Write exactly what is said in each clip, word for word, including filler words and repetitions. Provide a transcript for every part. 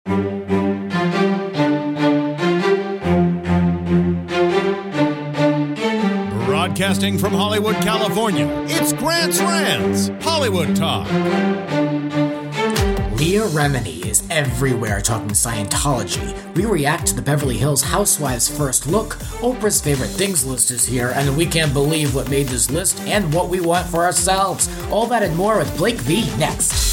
Broadcasting from Hollywood, California, it's Grant's Rants, Hollywood Talk. Leah Remini is everywhere talking Scientology. We react to the Beverly Hills Housewives First Look. Oprah's Favorite Things list is here, and we can't believe what made this list and what we want for ourselves. All that and more with Blake V next.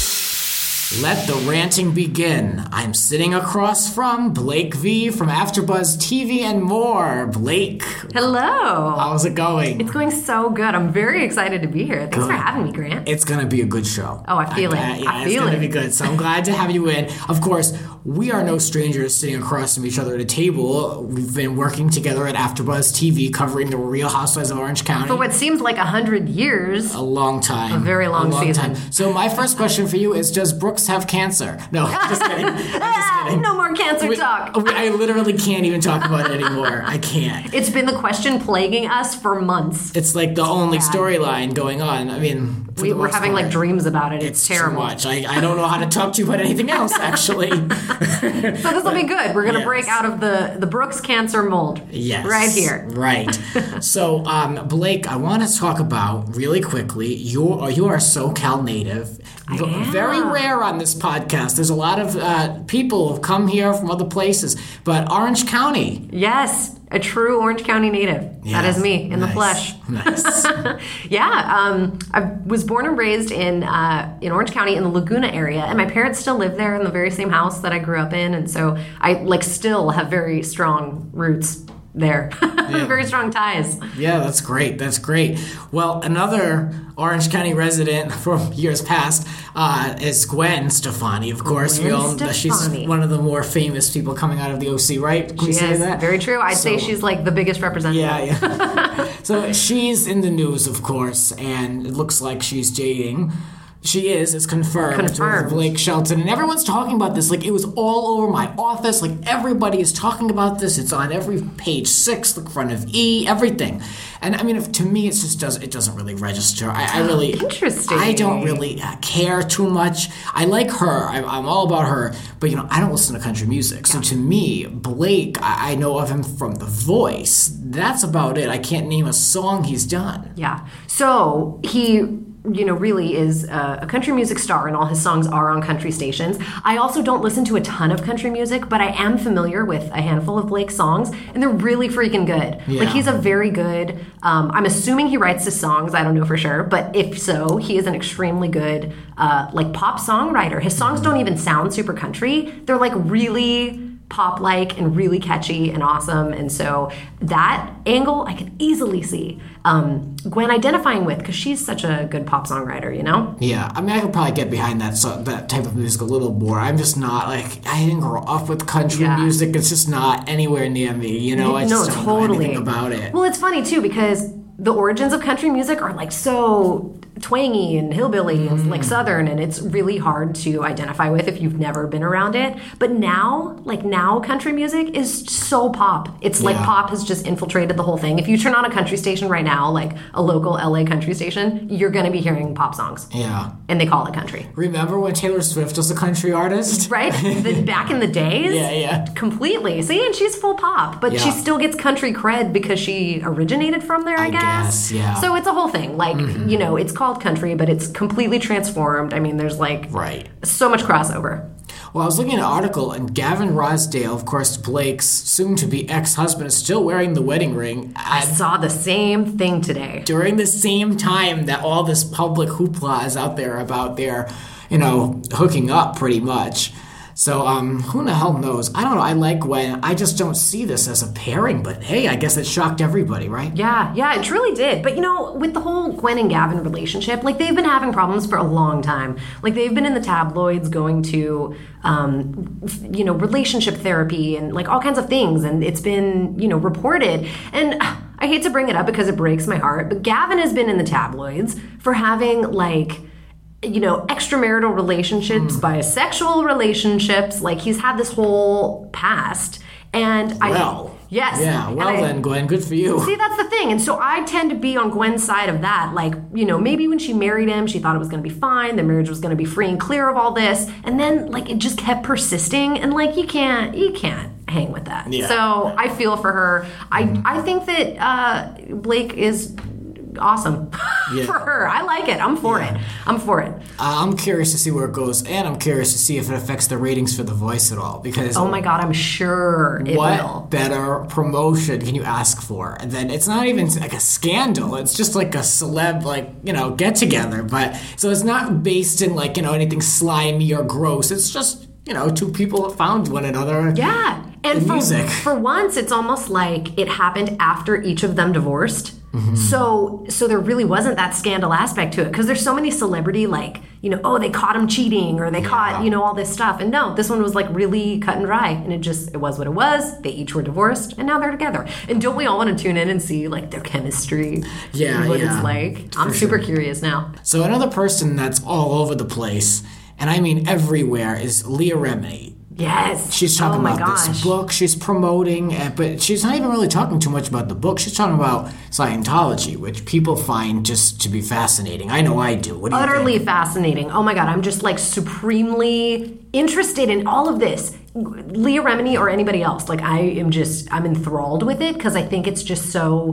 Let the ranting begin. I'm sitting across from Blake V from AfterBuzz T V and more. Blake. Hello. How's it going? It's going so good. I'm very excited to be here. Thanks good. for having me, Grant. It's going to be a good show. Oh, I feel I, it. I, yeah, I it's feel going it. to be good. So I'm glad to have you in. Of course, we are no strangers sitting across from each other at a table. We've been working together at AfterBuzz T V covering the Real Housewives of Orange County. For what seems like a hundred years. A long time. A very long, a long season. Time. So my first question for you is, does Brooks have cancer? No, just kidding. I'm just kidding. No more cancer we, talk. We, I literally can't even talk about it anymore. I can't. It's been the question plaguing us for months. It's like the only storyline going on. I mean, we, we're having part, like dreams about it. It's, it's terrible. Too much. I, I don't know how to talk to you about anything else, actually. So this will be good. We're going to yes. break out of the, the Brooks cancer mold. Yes. Right here. Right. So, um, Blake, I want to talk about really quickly. You you are a SoCal native. I am. Very rare on this podcast. There's a lot of uh, people who have come here from other places, but Orange County. Yes, a true Orange County native. Yes. That is me in nice. the flesh. Nice. yeah, um, I was born and raised in uh, in Orange County in the Laguna area, and my parents still live there in the very same house that I grew up in, and so I like still have very strong roots there. Yeah. Very strong ties. Yeah, that's great. That's great. Well, another Orange County resident from years past uh, is Gwen Stefani, of course. Gwen we all, Stefani. She's one of the more famous people coming out of the O C, right? Can she we say is. that? Very true. I'd so, say she's like the biggest representative. Yeah, yeah. So she's in the news, of course, and it looks like she's dating. She is. It's confirmed. Confirmed. With Blake Shelton. And everyone's talking about this. Like, it was all over my office. Like, everybody is talking about this. It's on every page six, the front of E, everything. And, I mean, if, to me, it just does, it doesn't really register. I, I really... Interesting. I don't really care too much. I like her. I, I'm all about her. But, you know, I don't listen to country music. So, to me, Blake, I, I know of him from The Voice. That's about it. I can't name a song he's done. Yeah. So, he... you know, really is a country music star, and all his songs are on country stations. I also don't listen to a ton of country music, but I am familiar with a handful of Blake's songs, and they're really freaking good. Yeah. Like, he's a very good, um, I'm assuming he writes his songs, I don't know for sure, but if so, he is an extremely good, uh, like, pop songwriter. His songs don't even sound super country. They're, like, really pop-like and really catchy and awesome, and so that angle I can easily see um, Gwen identifying with, because she's such a good pop songwriter, you know? Yeah, I mean, I could probably get behind that so, that type of music a little more. I'm just not, like, I didn't grow up with country yeah. music. It's just not anywhere near me, you know? I just no, don't totally. know anything about it. Well, it's funny, too, because the origins of country music are, like, so twangy and hillbilly mm. and like southern, and it's really hard to identify with if you've never been around it. But now, like now country music is so pop. It's like yeah. pop has just infiltrated the whole thing. If you turn on a country station right now, like a local L A country station, you're going to be hearing pop songs. Yeah. And they call it country. Remember when Taylor Swift was a country artist? Right? the, back in the days? Yeah, yeah. Completely. See, and she's full pop, but yeah. she still gets country cred because she originated from there, I, I guess. guess. Yeah. So it's a whole thing. Like, mm-hmm. you know, it's called country, but it's completely transformed. I mean, there's like right. so much crossover. Well, I was looking at an article, and Gavin Rossdale, of course, Blake's soon-to-be ex-husband, is still wearing the wedding ring. I saw the same thing today. During the same time that all this public hoopla is out there about their, you know, hooking up pretty much. So, um, who the hell knows? I don't know. I like Gwen. I just don't see this as a pairing, but hey, I guess it shocked everybody, right? Yeah, yeah, it truly did. But, you know, with the whole Gwen and Gavin relationship, like, they've been having problems for a long time. Like, they've been in the tabloids going to, um, you know, relationship therapy and, like, all kinds of things. And it's been, you know, reported. And I hate to bring it up because it breaks my heart, but Gavin has been in the tabloids for having, like, you know, extramarital relationships, mm. bisexual relationships. Like, he's had this whole past. And I... Well, Yes. Yeah, well And I- then, Gwen, good for you. See, that's the thing. And so I tend to be on Gwen's side of that. Like, you know, maybe when she married him, she thought it was going to be fine. The marriage was going to be free and clear of all this. And then, like, it just kept persisting. And, like, you can't, you can't hang with that. Yeah. So I feel for her. I, I think that uh, Blake is awesome Yeah. for her. I like it. I'm for Yeah. it. I'm for it. Uh, I'm curious to see where it goes, and I'm curious to see if it affects the ratings for The Voice at all. Because Oh my God, I'm sure it what will. better promotion can you ask for? And then it's not even like a scandal. It's just like a celeb, like, you know, get together. But so it's not based in like, you know, anything slimy or gross. It's just, you know, two people that found one another. Yeah. And in for, music. for once, it's almost like it happened after each of them divorced. Mm-hmm. So so there really wasn't that scandal aspect to it. Because there's so many celebrity, like, you know, oh, they caught him cheating or they Yeah. caught, you know, all this stuff. And no, this one was like really cut and dry. And it just, it was what it was. They each were divorced and now they're together. And don't we all want to tune in and see like their chemistry? Yeah, and what yeah. it's like? I'm For super sure. curious now. So another person that's all over the place, and I mean everywhere, is Leah Remini. Yes. She's talking oh my about gosh. this book she's promoting, uh, but she's not even really talking too much about the book. She's talking about Scientology, which people find just to be fascinating. I know I do. What do you Utterly think? fascinating. Oh my God, I'm just like supremely interested in all of this. Leah Remini or anybody else. Like I am just, I'm enthralled with it because I think it's just so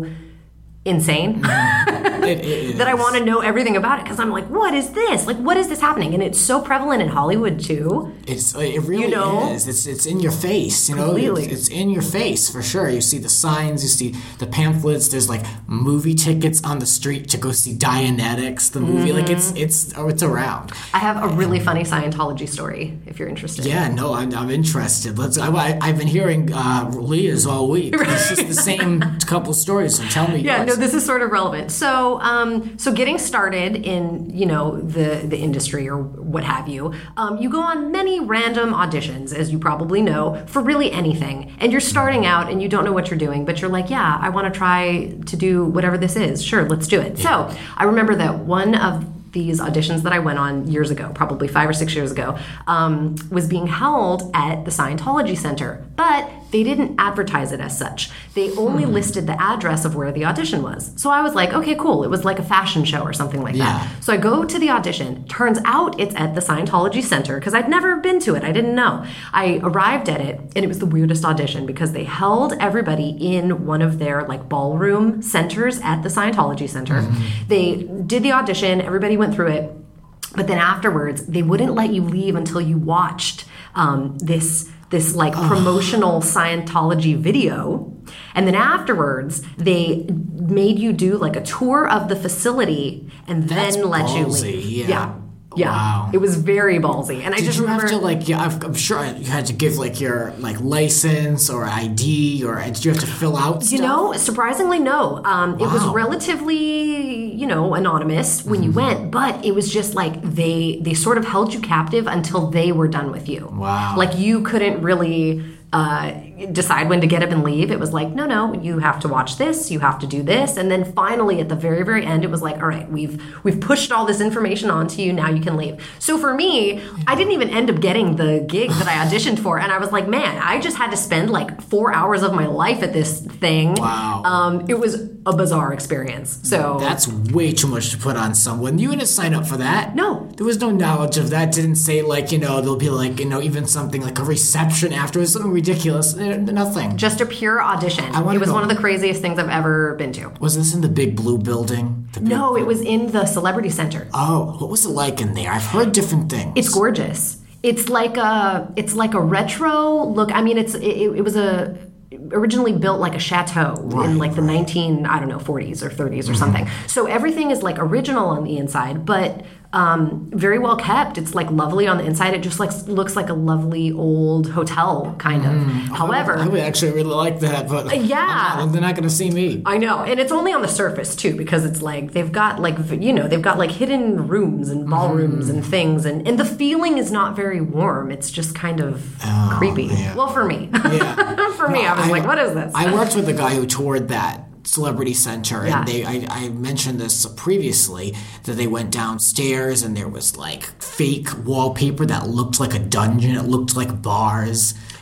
insane It, it is. that I want to know everything about it because I'm like, what is this? Like, what is this happening? And it's so prevalent in Hollywood too. It's it really You know? is. It's it's in your face. You know, Completely. it's, it's in your face for sure. You see the signs, you see the pamphlets. There's like movie tickets on the street to go see Dianetics, the movie. Like it's it's oh, it's around. I have a really funny Scientology story if you're interested. Yeah, no, I'm, I'm interested. Let's. I, I, I've been hearing uh, Leah's all week. It's just the same couple stories. So tell me. Yeah, yours. no, this is sort of relevant. So, um, so getting started in, you know, the the industry or what have you, um, you go on many random auditions, as you probably know, for really anything. And you're starting out and you don't know what you're doing, but you're like, yeah, I want to try to do whatever this is. Sure, let's do it. So, I remember that one of these auditions that I went on years ago, probably five or six years ago, um, was being held at the Scientology Center. But they didn't advertise it as such. They only Hmm. listed the address of where the audition was. So I was like, okay, cool. It was like a fashion show or something like Yeah. that. So I go to the audition. Turns out it's at the Scientology Center because I'd never been to it. I didn't know. I arrived at it and it was the weirdest audition because they held everybody in one of their like ballroom centers at the Scientology Center. Mm-hmm. They did the audition. Everybody went through it. But then afterwards, they wouldn't let you leave until you watched um, this this like promotional Scientology video. And then afterwards, they made you do like a tour of the facility and That's then let you ballsy, leave. yeah. Yeah. Yeah. Wow. It was very ballsy. And I Did just you remember have to like? Yeah, I've- I'm sure you had to give like your like license or I D, or did you have to fill out stuff? You know, surprisingly, no. Um, It was Wow. relatively, you know, anonymous when you went, but it was just like they they sort of held you captive until they were done with you. Wow. Like you couldn't really uh, decide when to get up and leave. It was like, no, no, you have to watch this, you have to do this, and then finally at the very, very end, it was like, all right, we've we've pushed all this information onto you. Now you can leave. So for me, I didn't even end up getting the gig that I auditioned for, and I was like, man, I just had to spend like four hours of my life at this thing. Wow. Um, it was a bizarre experience. So That's way too much to put on someone. You didn't sign up for that. No. There was no knowledge of that. Didn't say like, you know, there'll be like, you know, even something like a reception afterwards, something ridiculous. Eh, Nothing. just a pure audition. wanna It was know- one of the craziest things I've ever been to. Was this in the big blue building? The big- No, it was in the Celebrity Center. Oh, what was it like in there? I've heard different things. It's gorgeous. It's like a it's like a retro look. I mean, it's it, it was a originally built like a chateau Right, in like the right. nineteen I don't know forties or thirties or something. So everything is like original on the inside, but um, very well kept. It's like lovely on the inside. It just like looks like a lovely old hotel kind of. However, I would actually really like that, but yeah. I'm not- they're not going to see me. I know, and it's only on the surface too, because it's like they've got like v- you know they've got like hidden rooms and ballrooms and things, and and the feeling is not very warm. It's just kind of creepy. yeah. Well, for me, Yeah. for me, I was like, what is this? I worked with a guy who toured that Celebrity Center, Yeah. and they I, I mentioned this previously that they went downstairs and there was like fake wallpaper that looked like a dungeon. It looked like bars.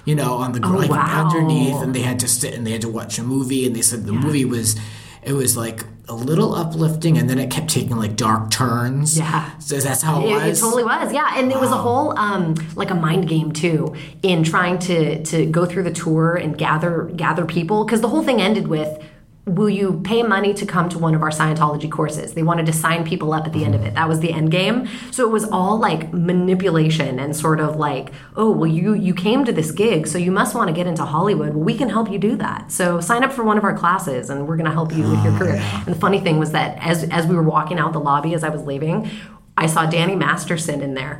you know, on the Oh, like wow. underneath, and they had to sit and they had to watch a movie, and they said the Yeah. movie was, it was like a little uplifting, and then it kept taking like dark turns. Yeah. So that's how it, It, was. it totally was, yeah. And there was a whole um, like a mind game too in trying to to go through the tour and gather gather people, because the whole thing ended with, will you pay money to come to one of our Scientology courses? They wanted to sign people up at the end of it. That was the end game. So it was all like manipulation and sort of like, oh, well, you you came to this gig, so you must want to get into Hollywood. Well, we can help you do that. So sign up for one of our classes, and we're going to help you with your career. And the funny thing was that as as we were walking out the lobby, as I was leaving, I saw Danny Masterson in there.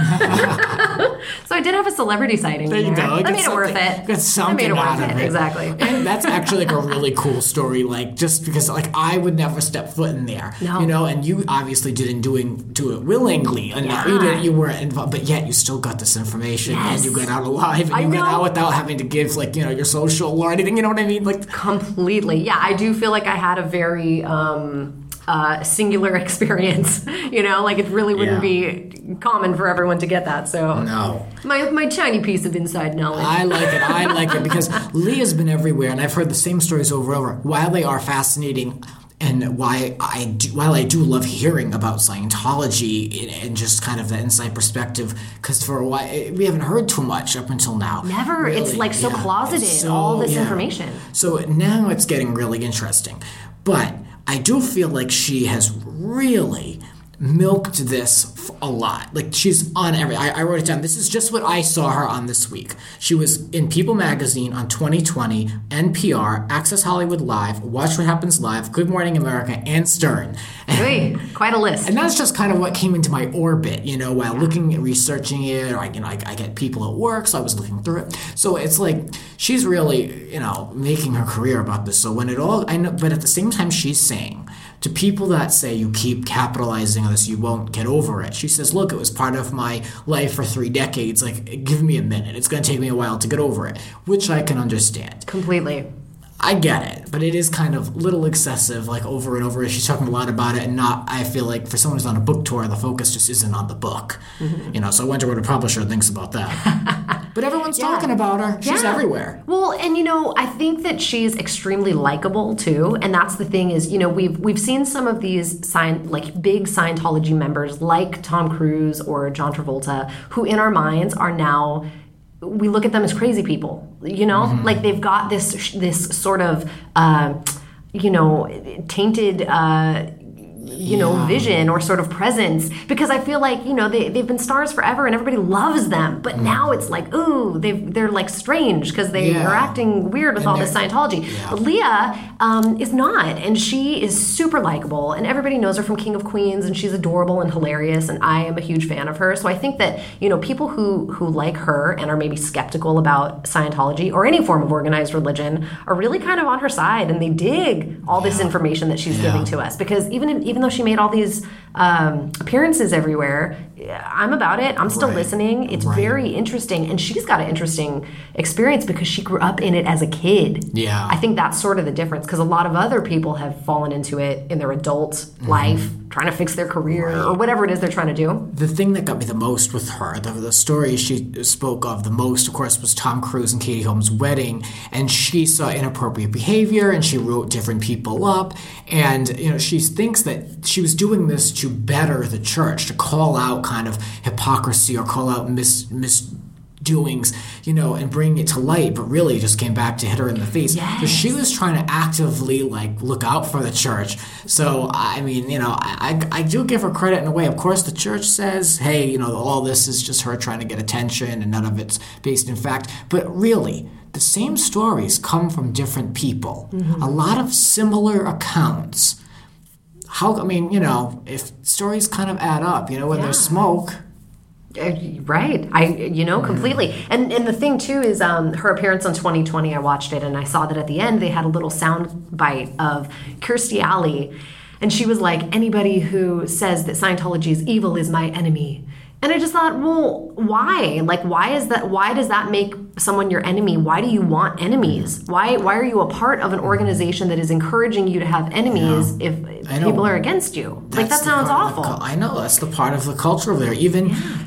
So I did have a celebrity sighting. There you there. go. That Get made it worth something- it. get something that made it out worth of it. it. Exactly. And that's actually like a really cool story, like just because like I would never step foot in there. No. You know, and you obviously didn't doing do it willingly. And Yeah. you didn't you weren't involved, but yet you still got this information Yes. and you got out alive and I you got know. out without having to give like, you know, your social or anything, you know what I mean? Like Completely. Yeah, I do feel like I had a very um, uh, singular experience. You know, like it really wouldn't Yeah. be common for everyone to get that. So no. my my tiny piece of inside knowledge. I like it. I like it because Leah's been everywhere, and I've heard the same stories over and over. While they are fascinating, and why I do, while I do love hearing about Scientology and, and just kind of the inside perspective, because for a while we haven't heard too much up until now. Never. It's Really. like so Yeah. closeted, It's so- all this yeah. information. So now it's getting really interesting, but I do feel like she has really milked this f- a lot. Like she's on every. I, I wrote it down. This is just what I saw her on this week. She was in People Magazine on twenty twenty, N P R, Access Hollywood Live, Watch What Happens Live, Good Morning America, and Stern. Hey, quite a list. And that's just kind of what came into my orbit, you know, while looking at researching it, or I, you know, I, I get people at work, so I was looking through it. So it's like she's really, you know, making her career about this. So when it all, I know, but at the same time, she's saying to people that say you keep capitalizing on this, you won't get over it. She says, look, it was part of my life for three decades. Like, give me a minute. It's going to take me a while to get over it, which I can understand. Completely. I get it, but it is kind of a little excessive, like over and over. She's talking a lot about it, and not, I feel like for someone who's on a book tour, the focus just isn't on the book. Mm-hmm. You know, so I wonder what a publisher thinks about that. But everyone's Yeah. talking about her. She's Yeah. everywhere. Well, and you know, I think that she's extremely likable too, and that's the thing is, you know, we've we've seen some of these sign like big Scientology members like Tom Cruise or John Travolta, who in our minds are now, we look at them as crazy people, you know, mm-hmm. like they've got this this sort of uh, you know tainted uh, you know Yeah. vision or sort of presence, because I feel like, you know, they, they've been stars forever and everybody loves them, but now it's like, ooh, they've, they're like strange because they Yeah. are acting weird with And all this they're- Scientology. yeah. But Leah um, is not, and she is super likable, and everybody knows her from King of Queens, and she's adorable and hilarious, and I am a huge fan of her. So I think that, you know, people who who like her and are maybe skeptical about Scientology or any form of organized religion are really kind of on her side, and they dig all this Yeah. information that she's Yeah. giving to us, because even in, even though she made all these um, appearances everywhere, I'm about it. I'm still Right. listening. It's Right. very interesting, and she's got an interesting experience because she grew up in it as a kid. Yeah. I think that's sort of the difference, because a lot of other people have fallen into it in their adult Mm-hmm. life, trying to fix their career or whatever it is they're trying to do. The thing that got me the most with her, the, the story she spoke of the most, of course, was Tom Cruise and Katie Holmes' wedding, and she saw inappropriate behavior, and she wrote different people up, and you know she thinks that she was doing this to better the church, to call out kind of hypocrisy or call out mis misdoings, you know, and bring it to light, but really just came back to hit her in the face. Yes. So she was trying to actively like look out for the church. So I mean, you know, I, I I do give her credit in a way. Of course, the church says, hey, you know, all this is just her trying to get attention and none of it's based in fact. But really, the same stories come from different people. Mm-hmm. A lot of similar accounts. How, I mean, you know, if stories kind of add up, you know, when Yeah. there's smoke. Uh, Right. I, you know, completely. And and the thing too is um, her appearance on twenty twenty, I watched it and I saw that at the end they had a little sound bite of Kirstie Alley. And she was like, anybody who says that Scientology is evil is my enemy. And I just thought, well, why? Like, why is that? Why does that make someone your enemy? Why do you want enemies? Why why are you a part of an organization that is encouraging you to have enemies if I know. people are against you? Like, that That's the sounds part of the awful. cul- I know, that's the part of the culture over there. Even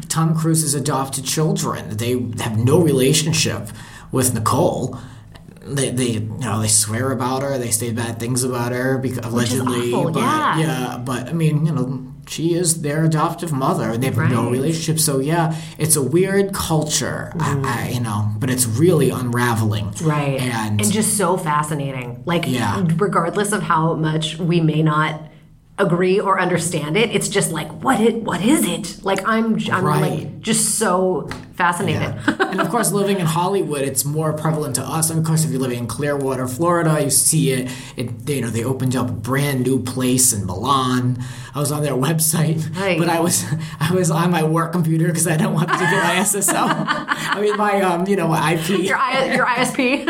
Tom Cruise's adopted children. They have no relationship with Nicole. They, they, you know, they swear about her. They say bad things about her, because allegedly. awful, but yeah. yeah, but I mean, you know, she is their adoptive mother, and they have Right. no relationship. So yeah, it's a weird culture, mm. I, I, you know, but it's really unraveling. Right, and, and just so fascinating. Like, yeah. regardless of how much we may not agree or understand it, it's just like, what it what is it? Like, I'm I'm Right. like just so fascinated. Yeah. And of course, living in Hollywood, it's more prevalent to us. And of course, if you're living in Clearwater, Florida, you see it. It you know, they opened up a brand new place in Milan. I was on their website, Right. but I was I was on my work computer because I don't want to get my S S L. I mean, my um, you know, my I P. Your I, your I S P.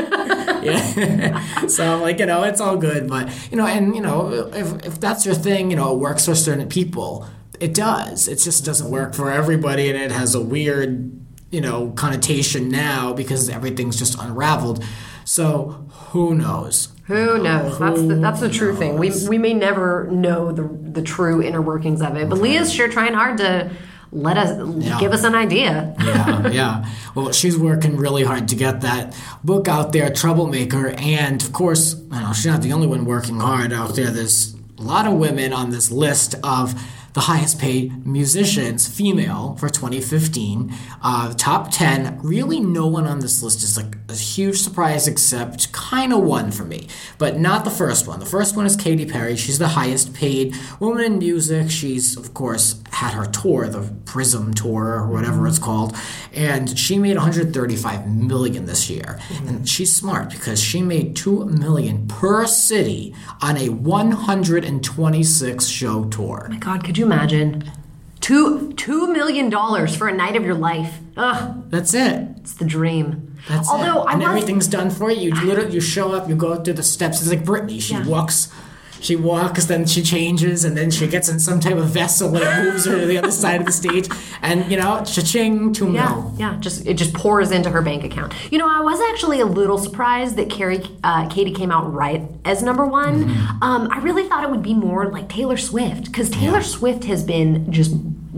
Yeah. So I'm like, you know, it's all good, but you know, and you know, if if that's your thing, you know, it works for certain people. It does. It just doesn't work for everybody, and it has a weird, you know, connotation now because everything's just unraveled. So who knows? Who knows? That's the, that's the true knows? thing. We we may never know the the true inner workings of it, but Leah's sure trying hard to let us Yeah. give us an idea. Yeah, yeah. Well, she's working really hard to get that book out there, Troublemaker, and of course, you know, she's not the only one working hard out there. There's a lot of women on this list of the highest paid musicians, female, for twenty fifteen. Uh, the top ten, really no one on this list is like a huge surprise except kind of one for me. But not the first one. The first one is Katy Perry. She's the highest paid woman in music. She's, of course, had her tour, the Prism Tour, or whatever it's called. And she made one hundred thirty-five million dollars this year. Mm-hmm. And she's smart because she made two million dollars per city on a one hundred twenty-six show tour. Oh my God, could you imagine? Two two million dollars for a night of your life. Ugh, That's it. it's the dream. That's Although it. I And was, everything's done for you. You literally you show up, you go through the steps. It's like Britney. She Yeah. walks, she walks, then she changes, and then she gets in some type of vessel and it moves her to the other side of the stage. And you know, cha-ching, two yeah, mil. yeah, just it just pours into her bank account. You know, I was actually a little surprised that Carrie, uh, Katie came out right as number one. Mm-hmm. Um, I really thought it would be more like Taylor Swift, because Taylor Yeah. Swift has been just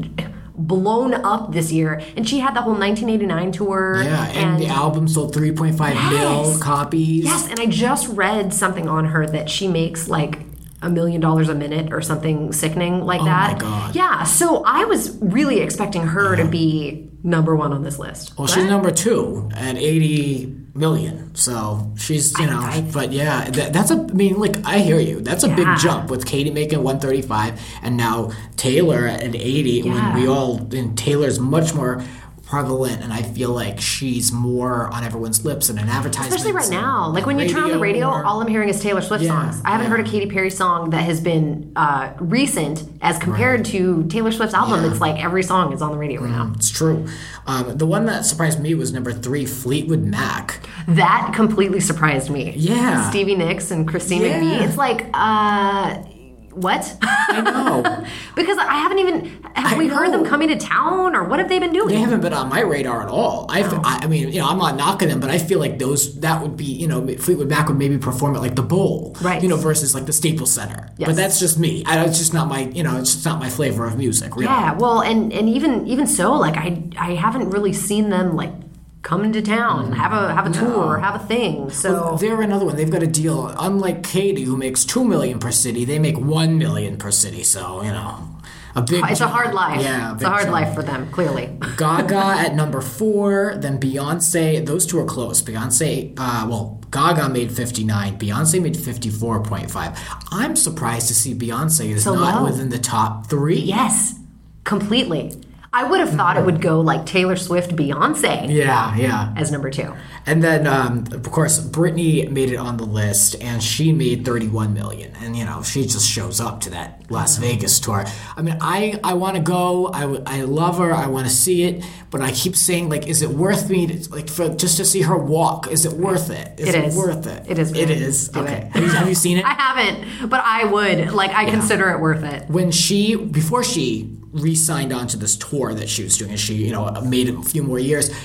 blown up this year, and she had the whole nineteen eighty-nine tour. Yeah, and, the album sold three point five mil Yes. copies. Yes, and I just read something on her that she makes like a million dollars a minute or something sickening like Oh that. my God. Yeah, so I was really expecting her to be number one on this list. Well, But- she's number two at eighty million. So she's, you know, I- but yeah, that, that's a, I mean, like, I hear you. That's a Yeah. big jump with Katie making one thirty-five and now Taylor at eighty. Yeah. When we all, and Taylor's much more prevalent, and I feel like she's more on everyone's lips and in advertisements. Especially right now. Like when you turn on the radio, more. all I'm hearing is Taylor Swift Yeah, songs. I haven't yeah. heard a Katy Perry song that has been uh, recent as compared to Taylor Swift's album. Yeah. It's like every song is on the radio right now. It's true. Um, the one that surprised me was number three, Fleetwood Mac. That completely surprised me. Yeah. Stevie Nicks and Christine Yeah. McVie. It's like, uh, what? I know. Because I haven't even, have I we heard them know. coming to town, or what have they been doing? They haven't been on my radar at all. I, Oh. I, I mean, you know, I'm not knocking them, but I feel like those that would be, you know, Fleetwood Mac would maybe perform at like the Bowl, Right. You know, versus like the Staples Center. Yes. But that's just me. I, it's just not my, you know, it's just not my flavor of music. Really. Yeah, well, and, and even even so, like I I haven't really seen them like come into town, have a have a tour, have a thing. So They're another one. They've got a deal. Unlike Katie, who makes two million per city, they make one million per city. So you know, a big. it's a jump. hard life. Yeah, it's big a hard jump. life for them, clearly. Gaga at number four, then Beyonce. Those two are close. Beyonce, uh, well, Gaga made fifty-nine. Beyonce made fifty-four point five. I'm surprised to see Beyonce is So not low. within the top three. Yes, completely. I would have thought it would go like Taylor Swift, Beyonce Yeah, yeah. as number two. And then, um, of course, Britney made it on the list, and she made thirty-one million. And you know, she just shows up to that Las Vegas tour. I mean, I, I want to go. I, w- I love her. I want to see it. But I keep saying, like, is it worth me to, like for just to see her walk? Is it worth it? Is It it is. worth it? It is It worth it. is. Do Okay. it. Have you, have you seen it? I haven't, but I would. Like, I consider it worth it. When she before she re-signed onto this tour that she was doing, and she, you know, made it a few more years.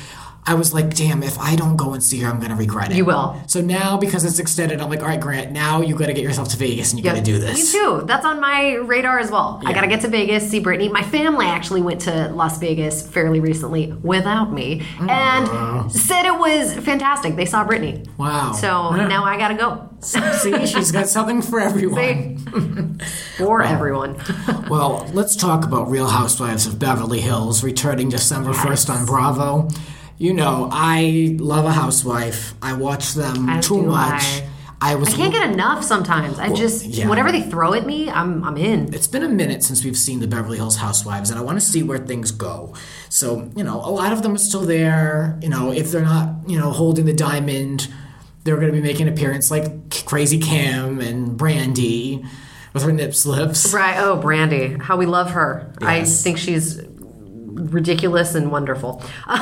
I was like, damn, if I don't go and see her, I'm going to regret it. You will. So now, because it's extended, I'm like, all right, Grant, now you got to get yourself to Vegas and you Yep. got to do this. Me too. That's on my radar as well. I Yeah. got to get to Vegas, see Britney. My family actually went to Las Vegas fairly recently without me and said it was fantastic. They saw Britney. Wow. So Yeah. now I got to go. See, she's got something for everyone. For everyone. Well, let's talk about Real Housewives of Beverly Hills returning December first on Bravo. You know, I love a housewife. I watch them As too do much. I. I was I can't get enough sometimes. I just, yeah. whatever they throw at me, I'm, I'm in. It's been a minute since we've seen the Beverly Hills Housewives, and I want to see where things go. So, you know, a lot of them are still there. You know, if they're not, you know, holding the diamond, they're going to be making an appearance like Crazy Cam and Brandy with her nip slips. Right. Oh, Brandy. How we love her. I Yes. think she's ridiculous and wonderful.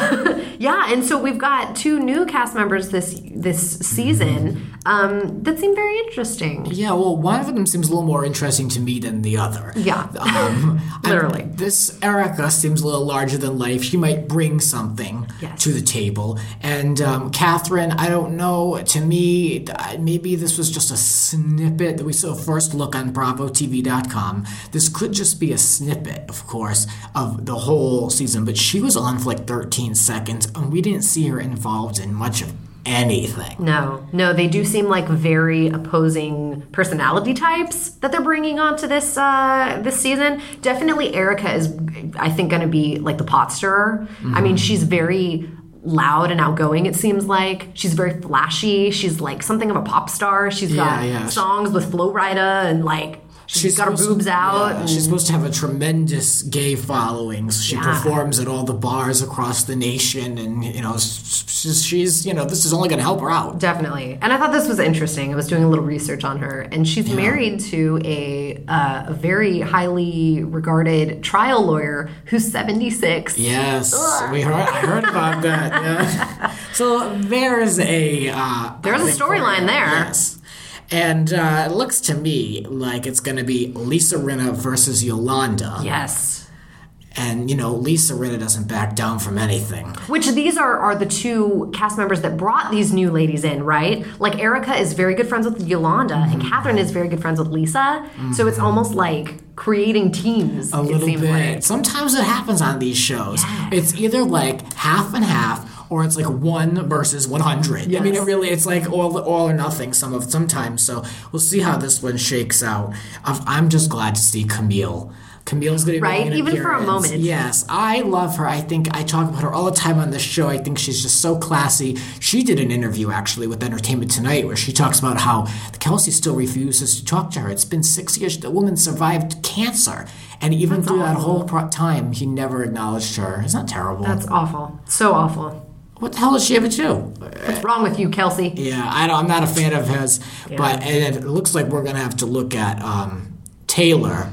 Yeah, and so we've got two new cast members this this season um, that seem very interesting. Yeah, well, one of them seems a little more interesting to me than the other. Yeah. Um, Literally. I- this Erica seems a little larger than life. She might bring something Yes. to the table. And um, Catherine, I don't know. To me, uh, maybe this was just a snippet that we saw first look on Bravo T V dot com. This could just be a snippet, of course, of the whole season. But she was on for like thirteen seconds, and we didn't see her involved in much of anything. No, no, they do seem like very opposing personality types that they're bringing onto this uh, this season. Definitely, Erica is, I think, going to be like the pot stirrer. I mean, she's very loud and outgoing. It seems like she's very flashy. She's like something of a pop star. She's got Yeah, yeah. songs with Flo Rida and like. She's got her supposed- boobs out. yeah, and- she's supposed to have a tremendous gay following. So she Yeah. performs at all the bars across the nation, and you know, she's, she's you know, this is only going to help her out. Definitely. And I thought this was interesting. I was doing a little research on her, and she's married to a, uh, a very highly regarded trial lawyer who's seventy-six. Yes, we heard. I heard about that. Yeah. So there's a uh, There's a thing for storyline her. there. Yes. And uh, it looks to me like it's going to be Lisa Rinna versus Yolanda. Yes. And, you know, Lisa Rinna doesn't back down from anything. Which these are, are the two cast members that brought these new ladies in, right? Like Erica is very good friends with Yolanda, Mm-hmm. and Catherine is very good friends with Lisa. So it's almost like creating teams. A it little seems bit. like. Sometimes it happens on these shows. Yes. It's either like half and half, or it's like one versus one hundred. I mean, it Yes. really, it's like all all or nothing. Some of sometimes. So we'll see how this one shakes out. I'm I'm just glad to see Camille. Camille's going to be Right? making an Even for a appearance. moment. Yes, I love her. I think I talk about her all the time on the show. I think she's just so classy. She did an interview actually with Entertainment Tonight where she talks about how Kelsey still refuses to talk to her. It's been six years. The woman survived cancer, and even through that whole pro- time, he never acknowledged her. Isn't that terrible? That's awful. So awful. What the hell does she ever do? What's wrong with you, Kelsey? Yeah, I don't, I'm not a fan of his, but and it looks like we're going to have to look at um, Taylor.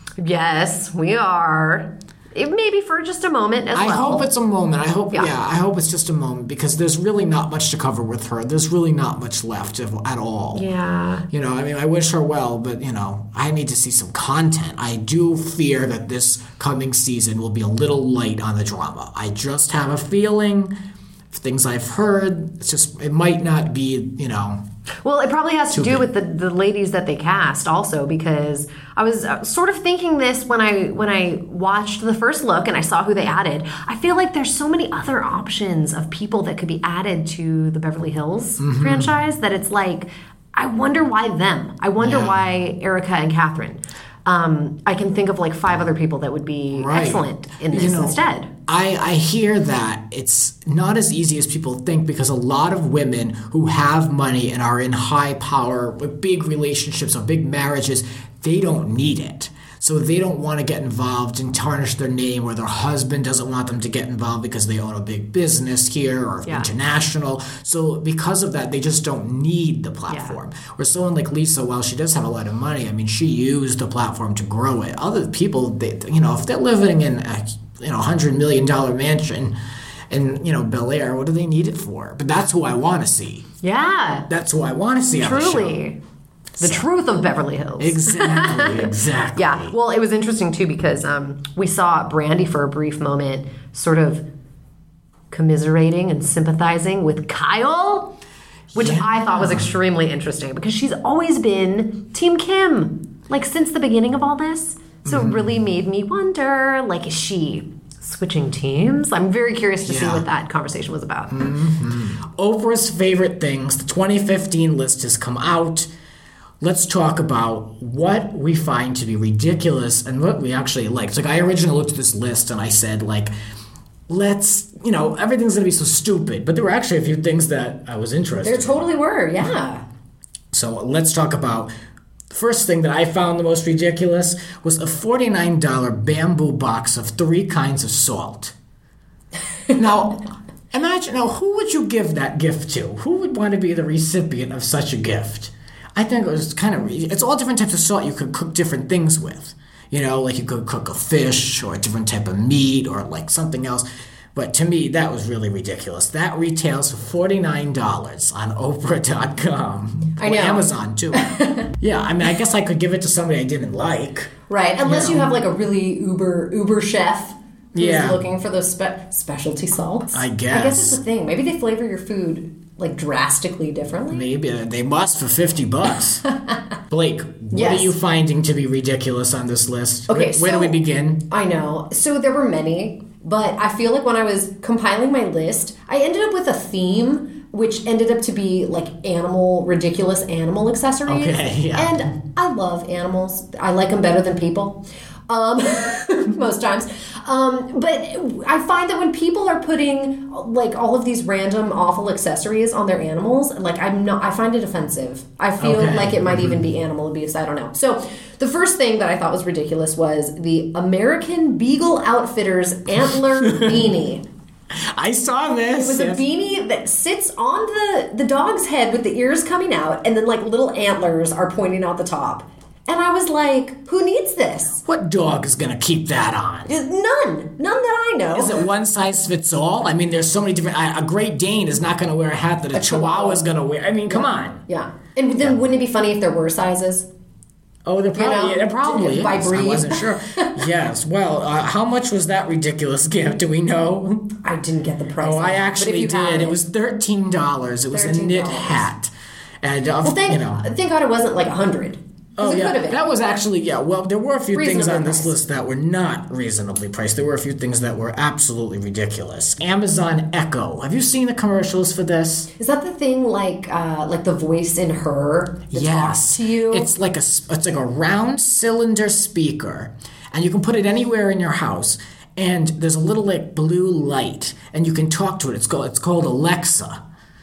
Yes, we are. It maybe for just a moment as I well. hope it's a moment. I hope, yeah. Yeah. I hope it's just a moment because there's really not much to cover with her. There's really not much left of, at all. Yeah. You know, I mean, I wish her well, but, you know, I need to see some content. I do fear that this coming season will be a little light on the drama. I just have a feeling, things I've heard, it's just, it might not be, you know... Well, it probably has to do big. with the, the ladies that they cast also, because I was uh, sort of thinking this when I when I watched the first look and I saw who they added. I feel like there's so many other options of people that could be added to the Beverly Hills Mm-hmm. franchise that it's like, I wonder why them. I wonder Yeah. why Erica and Catherine. Um, I can think of like five other people that would be Right. excellent in You this know, instead. I, I hear that it's not as easy as people think because a lot of women who have money and are in high power with big relationships or big marriages, they don't need it. So they don't want to get involved and tarnish their name, or their husband doesn't want them to get involved because they own a big business here or Yeah. international. So because of that, they just don't need the platform. Where someone like Lisa, while she does have a lot of money, I mean, she used the platform to grow it. Other people, they, you know, if they're living in a you know hundred million dollar mansion in you know Bel Air, what do they need it for? But that's who I want to see. Yeah, That's who I want to see on the show. truly. The truth of Beverly Hills. Exactly, exactly. Yeah, well, it was interesting too because um, we saw Brandy for a brief moment sort of commiserating and sympathizing with Kyle, which Yeah. I thought was extremely interesting because she's always been Team Kim, like since the beginning of all this. So Mm-hmm. it really made me wonder, like, is she switching teams? I'm very curious to see Yeah. what that conversation was about. Oprah's favorite things. The twenty fifteen list has come out. Let's talk about what we find to be ridiculous and what we actually like. So, like, I originally looked at this list and I said, like, let's, you know, everything's going to be so stupid. But there were actually a few things that I was interested There in. totally were, yeah. So let's talk about the first thing that I found the most ridiculous was a forty-nine dollars bamboo box of three kinds of salt. Now, imagine, now, who would you give that gift to? Who would want to be the recipient of such a gift? I think it was kind of, it's all different types of salt you could cook different things with. You know, like you could cook a fish or a different type of meat or like something else. But to me, that was really ridiculous. That retails for forty-nine dollars on Oprah dot com. I Or know. Amazon, too. Yeah, I mean, I guess I could give it to somebody I didn't like. Right, unless Yeah. you have like a really uber uber chef who's Yeah. looking for those spe- specialty salts. I I guess guess. it's the thing. Maybe they flavor your food like drastically differently. Maybe uh, they must for fifty bucks. Blake, what Yes. are you finding to be ridiculous on this list? Okay, where, where do so- we begin? I know. So there were many, but I feel like when I was compiling my list, I ended up with a theme, which ended up to be like animal, ridiculous animal accessories. Okay, yeah. And I love animals. I like them better than people. Um, most times. Um, but I find that when people are putting like all of these random awful accessories on their animals, like I'm not, I find it offensive. I feel Okay. like it might even be animal abuse. I don't know. So the first thing that I thought was ridiculous was the American Beagle Outfitters antler beanie. I saw this. It was a Yes. beanie that sits on the, the dog's head with the ears coming out, and then like little antlers are pointing out the top. And I was like, who needs this? What dog is going to keep that on? None. None that I know. Is it one size fits all? I mean, there's so many different. I- A Great Dane is not going to wear a hat that a, Chihuahua is going to wear. I mean, come on. Yeah. And then wouldn't it be funny if there were sizes? Oh, there probably, know, yeah, there probably by is. I breed. wasn't sure. Yes. Well, uh, how much was that ridiculous gift? Do we know? I didn't get the price. Oh, on I it, but if actually you have did. It was thirteen dollars. It was a knit thirteen dollars. hat, and uh, Well, thank, you know. thank God it wasn't like a hundred. Oh it yeah, could have been. that was actually yeah. Well, there were a few things Reasonably on this priced. list that were not reasonably priced. There were a few things that were absolutely ridiculous. Amazon Echo. Have you seen the commercials for this? Is that the thing like uh, like the voice in her that talks to you? It's like a s- it's like a round cylinder speaker, and you can put it anywhere in your house. And there's a little like blue light, and you can talk to it. It's called it's called Alexa.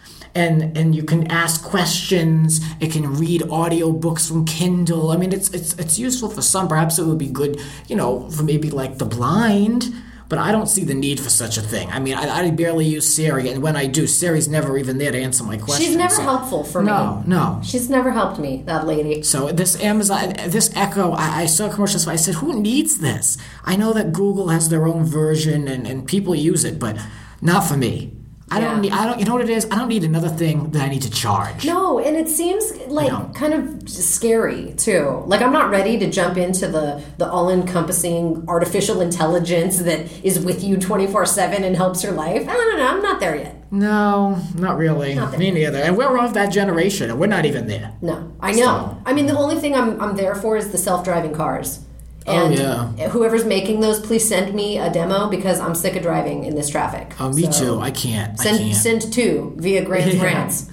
And and you can ask questions. It can read audiobooks from Kindle. I mean, it's it's it's useful for some. Perhaps it would be good, you know, for maybe like the blind. But I don't see the need for such a thing. I mean, I, I barely use Siri, and when I do, Siri's never even there to answer my questions. She's never so- helpful for No, me. no. She's never helped me, that lady. So this Amazon, this Echo, I, I saw commercials. So I said, who needs this? I know that Google has their own version, and, and people use it, but not for me. I Yeah. don't need. I don't. You know what it is? I don't need another thing that I need to charge. No, and it seems like know. kind of scary too. Like I'm not ready to jump into the the all-encompassing artificial intelligence that is with you twenty-four seven and helps your life. I don't know. I'm not there yet. No, not really. Not there. Me neither. And we're of that generation, and we're not even there. No, I know. I mean, the only thing I'm I'm there for is the self-driving cars. Oh, And yeah. whoever's making those, please send me a demo because I'm sick of driving in this traffic. Oh, me So too. I can't. Send I can't. send two via Grant's Yeah. Grants.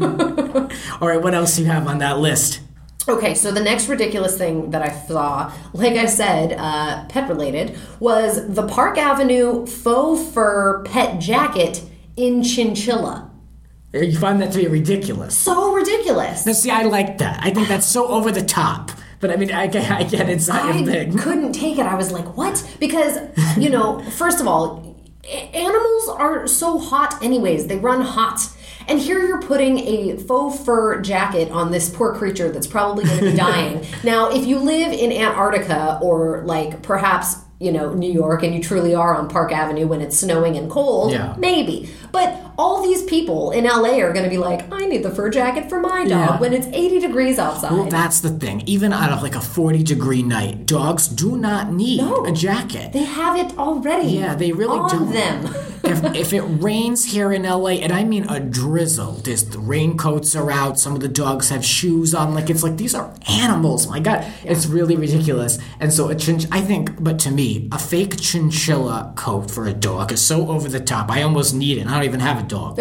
All right, what else do you have on that list? Okay, so the next ridiculous thing that I saw, like I said, uh, pet related, was the Park Avenue faux fur pet jacket in chinchilla. You find that to be ridiculous. So ridiculous. Now, see, I like that. I think that's so over the top. But I mean, I get, I get it's not I your thing. couldn't take it. I was like, what? Because, you know, first of all, a- animals are so hot anyways. They run hot. And here you're putting a faux fur jacket on this poor creature that's probably going to be dying. Now, if you live in Antarctica or like perhaps, you know, New York and you truly are on Park Avenue when it's snowing and cold, Yeah. maybe. But all these people in L A are going to be like, I need the fur jacket for my dog Yeah. when it's eighty degrees outside. Well, that's the thing. Even out of like a forty degree night, dogs do not need No. a jacket. They have it already. Yeah, they really on don't. them. if, if it rains here in L A, and I mean a drizzle, there's the raincoats are out, some of the dogs have shoes on, like it's like these are animals, my God, yeah. It's really ridiculous. And so a chin- I think, but to me, a fake chinchilla coat for a dog is so over the top. I almost need it. I don't even have a dog.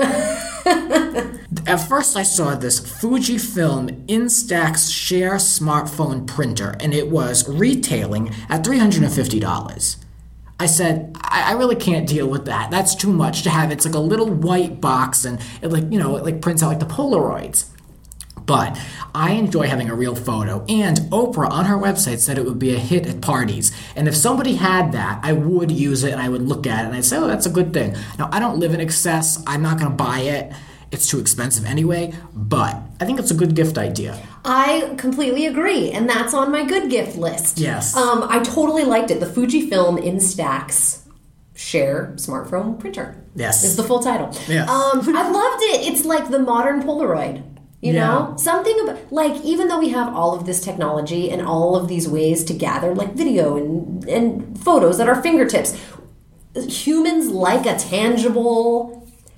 At first I saw this Fujifilm Instax Share smartphone printer, and it was retailing at three hundred fifty dollars. I said, I, I really can't deal with that. That's too much to have. It's like a little white box, and it like, you know, it like prints out like the Polaroids. But I enjoy having a real photo, and Oprah on her website said it would be a hit at parties. And if somebody had that, I would use it, and I would look at it, and I'd say, oh, that's a good thing. Now, I don't live in excess. I'm not going to buy it. It's too expensive anyway, but I think it's a good gift idea. I completely agree, and that's on my good gift list. Yes. Um, I totally liked it. The Fujifilm Instax Share smartphone printer. Yes. Is the full title. Yes. Um, I loved it. It's like the modern Polaroid. You yeah. know? Something about, like, even though we have all of this technology and all of these ways to gather, like, video and, and photos at our fingertips, humans like a tangible,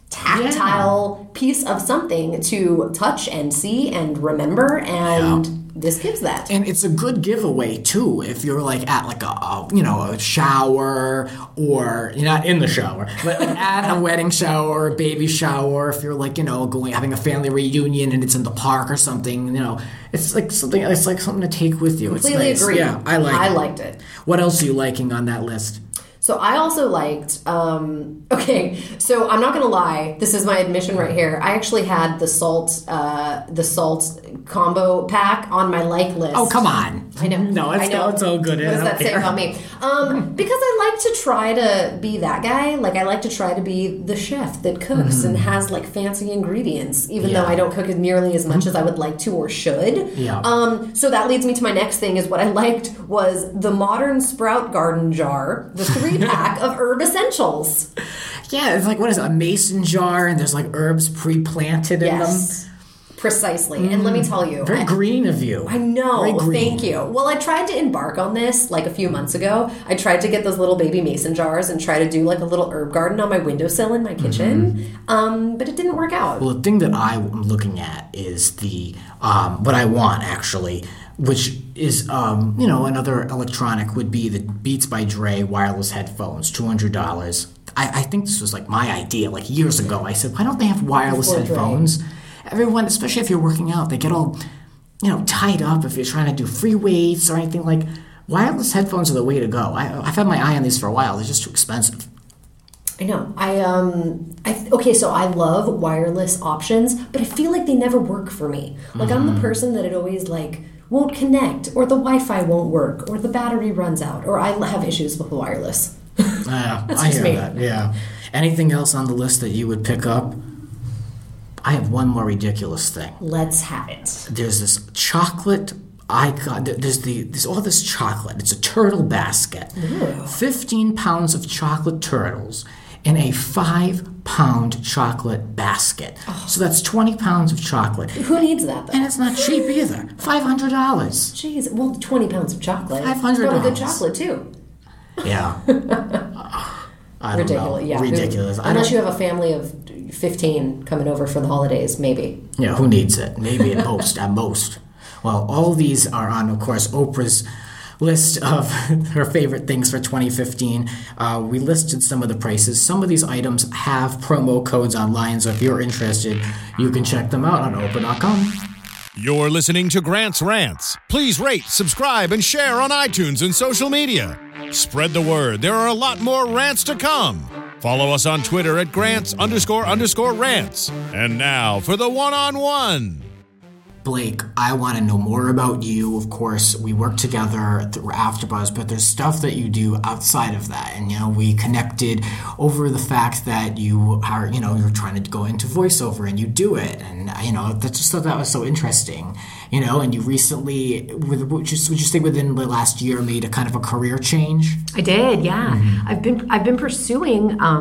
tactile yeah. piece of something to touch and see and remember, and yeah. this gives that. And it's a good giveaway too if you're like at like a, a you know a shower, or you're not in the shower, but like at a wedding shower, a baby shower. If you're like you know going having a family reunion and it's in the park or something, you know it's like something. It's like something to take with you. Completely it's nice. agree. Yeah, I like. I it. liked it. What else are you liking on that list? So I also liked, um, okay, so I'm not going to lie, this is my admission right here. I actually had the salt, uh, the salt combo pack on my like list. Oh, come on. I know. No, it's, I know. it's all good. What does that say about me? Um, because I like to try to be that guy. Like, I like to try to be the chef that cooks mm-hmm. and has, like, fancy ingredients, even yeah. though I don't cook nearly as much as I would like to or should. Yeah. Um, so that leads me to my next thing, is what I liked was the modern Sprout Garden jar, the three pack of herb essentials. Yeah, it's like, what is it, a mason jar, and there's like herbs pre-planted in yes, them? Precisely. Mm. And let me tell you. Very I, green of you. I know. Very green. Thank you. Well, I tried to embark on this like a few months ago. I tried to get those little baby mason jars and try to do like a little herb garden on my windowsill in my kitchen. Mm-hmm. Um, but it didn't work out. Well, the thing that I'm looking at is the, um, what I want actually, which is, um, you know, another electronic would be the Beats by Dre wireless headphones, two hundred dollars. I, I think this was like my idea, like years ago. I said, why don't they have wireless Before headphones? Dre. Everyone, especially if you're working out, they get all, you know, tied up if you're trying to do free weights or anything. Like, wireless headphones are the way to go. I, I've had my eye on these for a while. They're just too expensive. I know. I um. I okay. So I love wireless options, but I feel like they never work for me. Like mm-hmm. I'm the person that it always like won't connect, or the Wi-Fi won't work, or the battery runs out, or I have issues with wireless. Yeah, That's I just hear me. that. Yeah. Anything else on the list that you would pick up? I have one more ridiculous thing. Let's have it. There's this chocolate icon. There's the there's all this chocolate. It's a turtle basket. Ooh. Fifteen pounds of chocolate turtles in a five pound chocolate basket. Oh. So that's twenty pounds of chocolate. Who needs that, though? And it's not cheap either. Five hundred dollars. Jeez. Well, twenty pounds of chocolate. Five hundred dollars. Probably good chocolate too. Yeah. I don't Ridiculous. know. Yeah. Ridiculous. Who, unless you have a family of fifteen coming over for the holidays, maybe. Yeah, who needs it? Maybe at most, at most. Well, all these are on, of course, Oprah's list of her favorite things for twenty fifteen. Uh, we listed some of the prices. Some of these items have promo codes online, so if you're interested, you can check them out on Oprah dot com. You're listening to Grant's Rants. Please rate, subscribe, and share on iTunes and social media. Spread the word. There are a lot more rants to come. Follow us on Twitter at Grants underscore underscore rants. And now for the one-on-one. Blake, I want to know more about you. Of course, we work together through AfterBuzz, but there's stuff that you do outside of that. And, you know, we connected over the fact that you are, you know, you're trying to go into voiceover and you do it. And, you know, that just thought that was so interesting, you know, and you recently, would, would, you, would you say within the last year, made a kind of a career change? I did, yeah. Mm-hmm. I've been I've been pursuing um,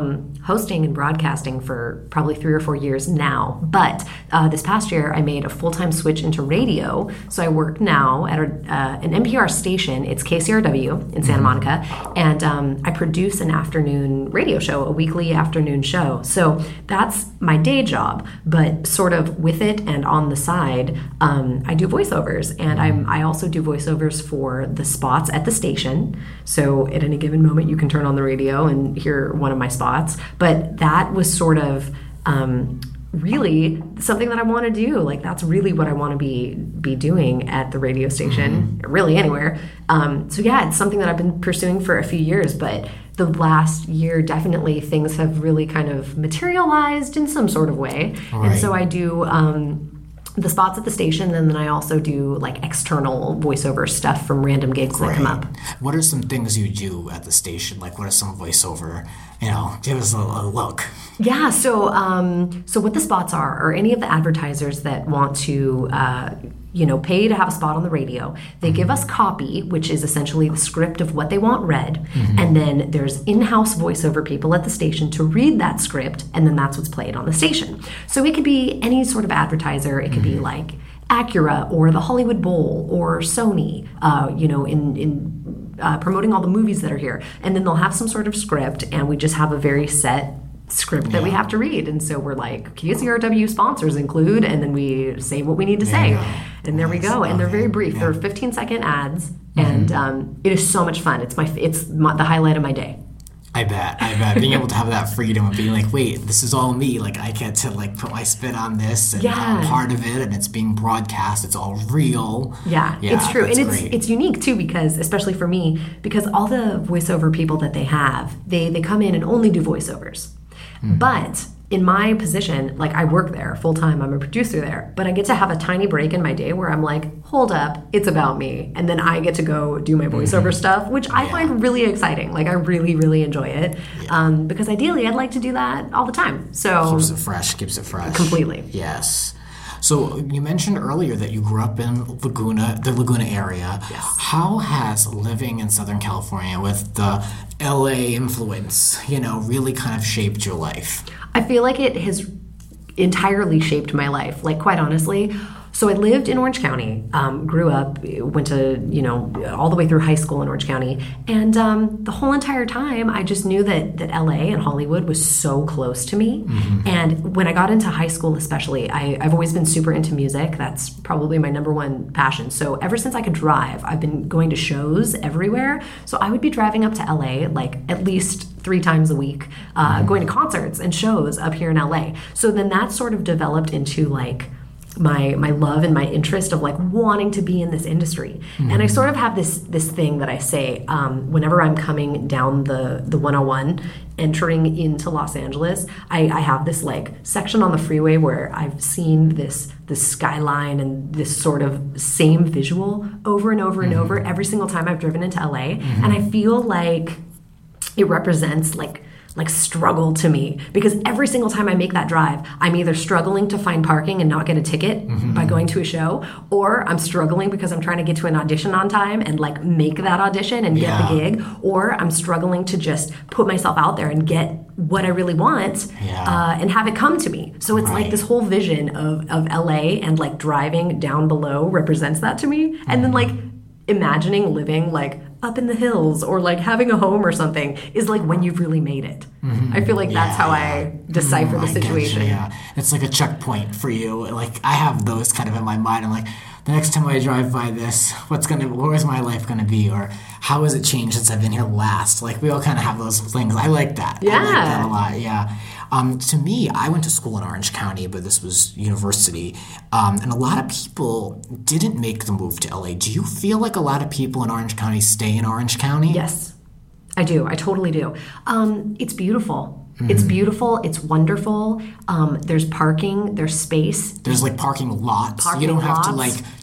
hosting and broadcasting for probably three or four years now. But uh, this past year, I made a full-time switch into radio. So I work now at a, uh, an N P R station. It's K C R W in Santa Monica. And um, I produce an afternoon radio show, a weekly afternoon show. So that's my day job. But sort of with it and on the side, um, I do voiceovers. And I'm, I also do voiceovers for the spots at the station. So at any given moment, you can turn on the radio and hear one of my spots. But that was sort of um, really something that I want to do. Like, that's really what I want to be be doing at the radio station, mm-hmm. really anywhere. Um, so yeah, it's something that I've been pursuing for a few years, but the last year, definitely things have really kind of materialized in some sort of way. Right. And so I do um, the spots at the station, and then I also do like external voiceover stuff from random gigs Great. that come up. What are some things you do at the station? Like, what are some voiceover? You know, give us a, a look. Yeah, so um, so what the spots are, or any of the advertisers that want to, uh, you know, pay to have a spot on the radio, they mm-hmm. give us copy, which is essentially the script of what they want read, mm-hmm. and then there's in-house voiceover people at the station to read that script, and then that's what's played on the station. So it could be any sort of advertiser. It could mm-hmm. be like Acura or the Hollywood Bowl or Sony, uh, you know, in in uh, promoting all the movies that are here, and then they'll have some sort of script, and we just have a very set script that yeah. we have to read. And so we're like, K C R W sponsors include, and then we say what we need to there say. And there nice. we go. And okay. they're very brief. Yeah. They're fifteen second ads, mm-hmm. and um, it is so much fun. It's my it's my, the highlight of my day. I bet. I bet. Being able to have that freedom of being like, wait, this is all me. Like, I get to like put my spin on this, and yeah. I'm part of it, and it's being broadcast. It's all real. Yeah, yeah it's true. And it's great. It's unique too, because especially for me, because all the voiceover people that they have, they they come in and only do voiceovers. Mm-hmm. But in my position, like, I work there full time, I'm a producer there, but I get to have a tiny break in my day where I'm like, hold up, it's about me. And then I get to go do my voiceover mm-hmm. stuff, which I yeah. find really exciting. Like, I really, really enjoy it. Yeah. Um, because ideally, I'd like to do that all the time. So keeps it fresh, keeps it fresh. Completely. Yes. So you mentioned earlier that you grew up in Laguna, the Laguna area. Yes. How has living in Southern California with the L A influence, you know, really kind of shaped your life? I feel like it has entirely shaped my life, like, quite honestly. So I lived in Orange County, um, grew up, went to, you know, all the way through high school in Orange County. And um, the whole entire time, I just knew that, that L A and Hollywood was so close to me. Mm-hmm. And when I got into high school especially, I, I've always been super into music. That's probably my number one passion. So ever since I could drive, I've been going to shows everywhere. So I would be driving up to L A like at least three times a week, uh, mm-hmm. going to concerts and shows up here in L A. So then that sort of developed into like, my my love and my interest of like wanting to be in this industry. Mm-hmm. And I sort of have this this thing that I say um, whenever I'm coming down the the one oh one entering into Los Angeles, I, I have this like section on the freeway where I've seen this this skyline and this sort of same visual over and over mm-hmm. and over every single time I've driven into L A. Mm-hmm. And I feel like it represents like like struggle to me, because every single time I make that drive, I'm either struggling to find parking and not get a ticket mm-hmm. by going to a show, or I'm struggling because I'm trying to get to an audition on time and like make that audition and yeah. get the gig, or I'm struggling to just put myself out there and get what I really want yeah. uh, and have it come to me. So it's right. like this whole vision of, of L A, and like driving down below represents that to me. Mm-hmm. And then like imagining living like up in the hills or like having a home or something is like when you've really made it. Mm-hmm. I feel like yeah, that's how yeah. I decipher mm, the situation. You, yeah, it's like a checkpoint for you. Like I have those kind of in my mind. I'm like, the next time I drive by this, what's gonna, where's my life gonna be, or how has it changed since I've been here last? Like we all kind of have those things. I like that. Yeah, I like that a lot. Yeah. Um, to me, I went to school in Orange County, but this was university, um, and a lot of people didn't make the move to L A. Do you feel like a lot of people in Orange County stay in Orange County? Yes, I do. I totally do. Um, it's beautiful. Mm-hmm. It's beautiful. It's wonderful. Um, there's parking. There's space. There's like parking lots. Parking you don't have lots. to like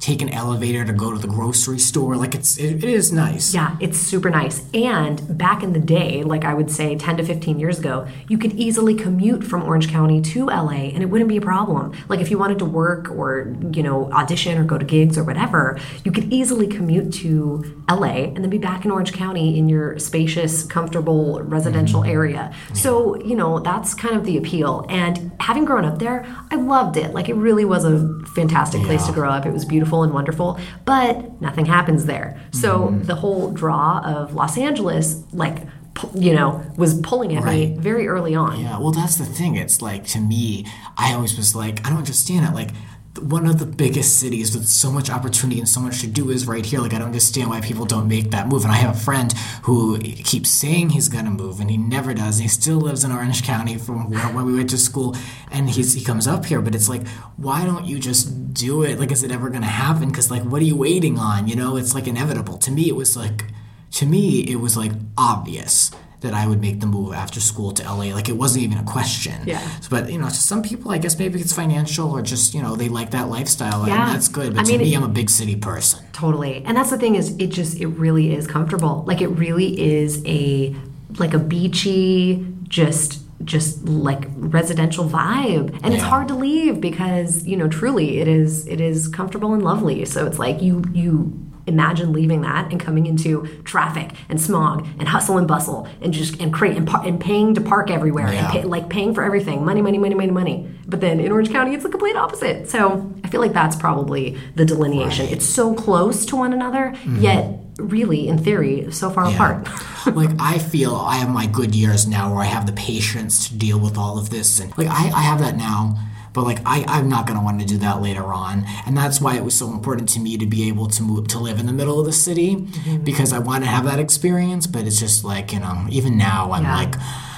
take an elevator to go to the grocery store. Like it's it, it is nice. Yeah, it's super nice. And back in the day, like I would say ten to fifteen years ago, you could easily commute from Orange County to L A and it wouldn't be a problem. Like if you wanted to work or, you know, audition or go to gigs or whatever, you could easily commute to L A and then be back in Orange County in your spacious, comfortable residential mm-hmm. area. Yeah. So, you know, that's kind of the appeal. And having grown up there, I loved it. Like it really was a fantastic place yeah. to grow up. It was beautiful and wonderful, but nothing happens there. So mm-hmm. the whole draw of Los Angeles, like, you know, was pulling at right. me very early on. Yeah, well, that's the thing. It's like, to me, I always was like, I don't understand it. Like, one of the biggest cities with so much opportunity and so much to do is right here. Like, I don't understand why people don't make that move. And I have a friend who keeps saying he's going to move, and he never does. And he still lives in Orange County from where, when we went to school, and he's, he comes up here. But it's like, why don't you just do it? Like, is it ever going to happen? Because, like, what are you waiting on? You know, it's, like, inevitable. To me, it was, like, to me, it was, like, obvious that I would make the move after school to L A. Like, it wasn't even a question. Yeah. But, you know, to some people, I guess maybe it's financial or just, you know, they like that lifestyle. Yeah. And that's good. But I to mean, me, it, I'm a big city person. Totally. And that's the thing is, it just, it really is comfortable. Like, it really is a, like a beachy, just... just like residential vibe, and yeah. it's hard to leave because, you know, truly it is it is comfortable and lovely. So it's like you you imagine leaving that and coming into traffic and smog and hustle and bustle and just and create and, par- and paying to park everywhere yeah. and pay, like paying for everything, money money money money money. But then in Orange County it's the complete opposite. So I feel like that's probably the delineation. Right. It's so close to one another, mm-hmm. yet really, in theory, so far yeah. apart. Like, I feel I have my good years now where I have the patience to deal with all of this. And, like, I, I have that now, but, like, I, I'm not going to want to do that later on. And that's why it was so important to me to be able to move, to live in the middle of the city, mm-hmm. because I want to have that experience. But it's just, like, you know, even now I'm yeah. like...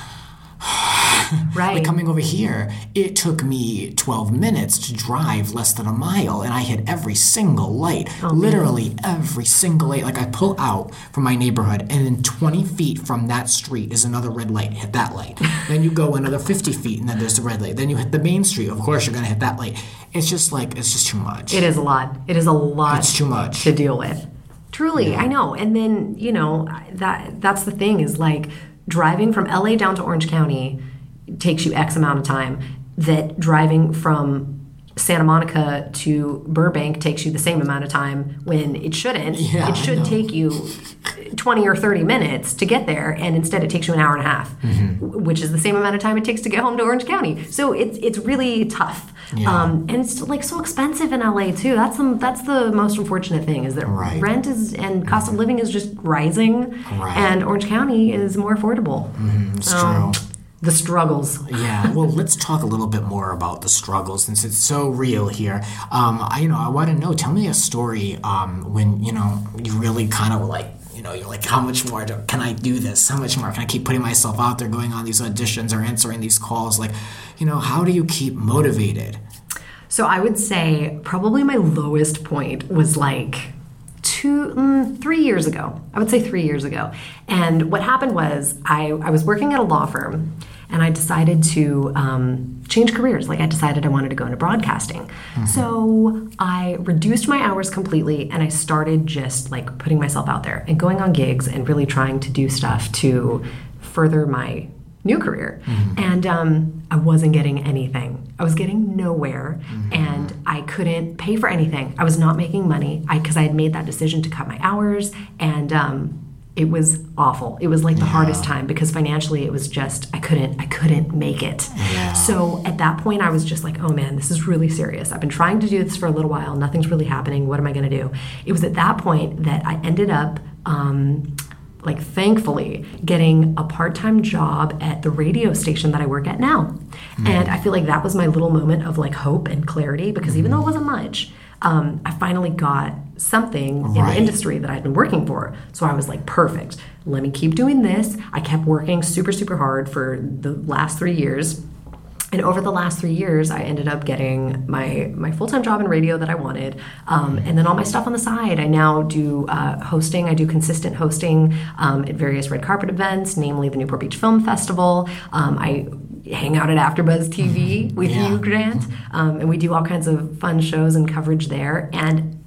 Right. Like, coming over here, it took me twelve minutes to drive less than a mile, and I hit every single light. Oh, literally man. every single light. Like, I pull out from my neighborhood, and then twenty feet from that street is another red light. Hit that light. Then you go another fifty feet, and then there's the red light. Then you hit the main street. Of course, you're going to hit that light. It's just like, it's just too much. It is a lot. It is a lot. It's too much to deal with. Truly, yeah. I know. And then, you know, that that's the thing is, like, driving from L A down to Orange County takes you X amount of time, that driving from Santa Monica to Burbank takes you the same amount of time when it shouldn't. Yeah, it should take you twenty or thirty minutes to get there, and instead it takes you an hour and a half, mm-hmm. which is the same amount of time it takes to get home to Orange County. So it's it's really tough. Yeah. Um, and it's like so expensive in L A too. That's the, that's the most unfortunate thing, is that right. rent is and cost of living is just rising, right. and Orange County is more affordable. Mm-hmm, it's um, true. The struggles. Yeah, well, let's talk a little bit more about the struggles, since it's so real here. Um, I, you know, I want to know, tell me a story um, when, you know, you really kind of like, you know, you're like, how much more do, can I do this? How much more can I keep putting myself out there, going on these auditions or answering these calls? Like, you know, how do you keep motivated? So I would say probably my lowest point was like two, mm, three years ago. I would say three years ago. And what happened was I, I was working at a law firm, and I decided to um, change careers. Like, I decided I wanted to go into broadcasting. Mm-hmm. So I reduced my hours completely, and I started just like putting myself out there and going on gigs and really trying to do stuff to further my new career. Mm-hmm. And um, I wasn't getting anything. I was getting nowhere, mm-hmm. and I couldn't pay for anything. I was not making money I because I had made that decision to cut my hours, and um, it was awful. It was like the yeah. hardest time, because financially it was just, I couldn't, I couldn't make it. Yeah. So at that point I was just like, oh man, this is really serious. I've been trying to do this for a little while. Nothing's really happening. What am I going to do? It was at that point that I ended up, um, like thankfully, getting a part-time job at the radio station that I work at now. Mm-hmm. And I feel like that was my little moment of like hope and clarity, because mm-hmm. even though it wasn't much, um, I finally got something right. in the industry that I'd been working for. So I was like, perfect. Let me keep doing this. I kept working super, super hard for the last three years. And over the last three years, I ended up getting my, my full-time job in radio that I wanted. Um, and then all my stuff on the side. I now do uh, hosting. I do consistent hosting um, at various red carpet events, namely the Newport Beach Film Festival. Um, I hang out at AfterBuzz T V with yeah. you, Grant. Um, and we do all kinds of fun shows and coverage there. And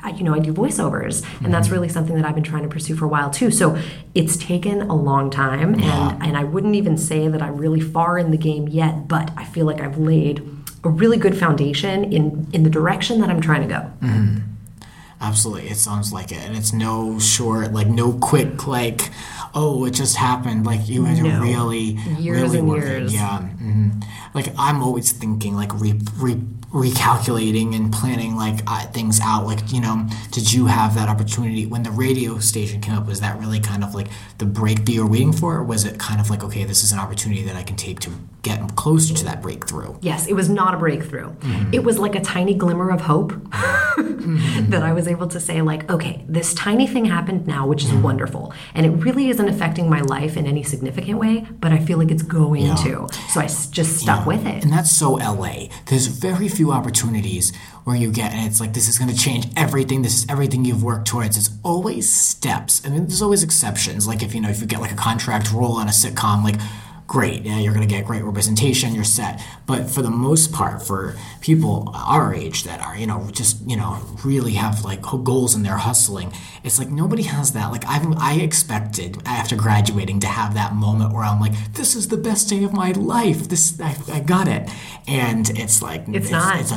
I, you know, I do voiceovers, mm-hmm. and that's really something that I've been trying to pursue for a while too. So it's taken a long time, yeah. and, and I wouldn't even say that I'm really far in the game yet, but I feel like I've laid a really good foundation in, in the direction that I'm trying to go. Mm-hmm. Absolutely. It sounds like it. And it's no short, like no quick, like, oh, it just happened. Like you had to no. really, years really and work years. it. Yeah. Mm-hmm. Like I'm always thinking, like re, re, recalculating and planning like uh, things out. Like, you know, did you have that opportunity when the radio station came up? Was that really kind of like the breakthrough you were waiting for? Or was it kind of like, okay, this is an opportunity that I can take to get closer to that breakthrough? Yes, it was not a breakthrough. Mm-hmm. It was like a tiny glimmer of hope mm-hmm. that I was able to say, like, okay, this tiny thing happened now, which is mm-hmm. wonderful. And it really isn't affecting my life in any significant way, but I feel like it's going yeah. to. So I s- just stuck yeah. with it. And that's so L A. There's very few opportunities where you get, and it's like, this is going to change everything. This is everything you've worked towards. It's always steps. I mean, there's always exceptions. Like if, you know, if you get like a contract role on a sitcom, like, great, yeah, you're going to get great representation, you're set. But for the most part, for people our age that are, you know, just, you know, really have like goals and they're hustling, it's like nobody has that. Like I've, I expected after graduating to have that moment where I'm like, this is the best day of my life. This, I, I got it. And it's like, it's, it's not. It's a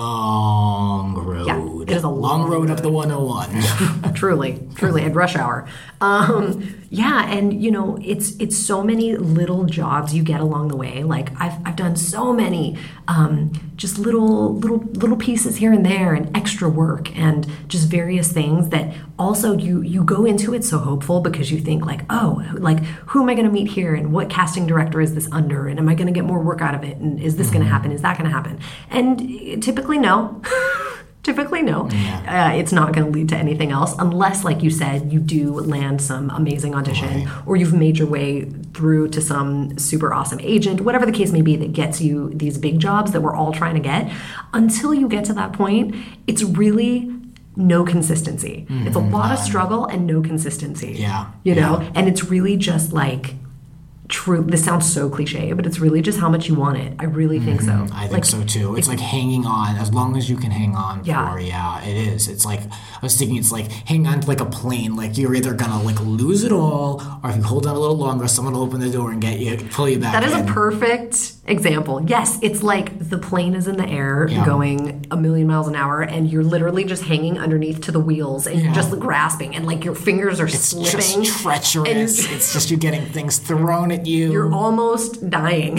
long road. Yeah, it is a long, long road, road up the one oh one. Truly, truly, at rush hour. Um, yeah, and you know, it's it's so many little jobs you get along the way. Like I've I've done so many um, just little little little pieces here and there, and extra work, and just various things that also you you go into it so hopeful because you think like, oh, like who am I going to meet here, and what casting director is this under, and am I going to get more work out of it, and is this mm-hmm. going to happen, is that going to happen? And typically no. Typically, no. Yeah. Uh, it's not going to lead to anything else unless, like you said, you do land some amazing audition right. or you've made your way through to some super awesome agent, whatever the case may be that gets you these big jobs that we're all trying to get. Until you get to that point, it's really no consistency. Mm-hmm. It's a lot of struggle and no consistency. Yeah. You know? Yeah. And it's really just like... True. This sounds so cliche, but it's really just how much you want it. I really think mm-hmm. so. I think like, so too. It's like hanging on as long as you can hang on yeah. for. Yeah, it is. It's like I was thinking. It's like hang on to like a plane. Like you're either gonna like lose it all, or if you hold on a little longer, someone will open the door and get you, pull you back. That is in. a perfect example. Yes, it's like the plane is in the air yeah. going a million miles an hour, and you're literally just hanging underneath to the wheels, and yeah. you're just grasping, and like your fingers are it's slipping. It's just treacherous. It's just you getting things thrown at you. You're almost almost dying.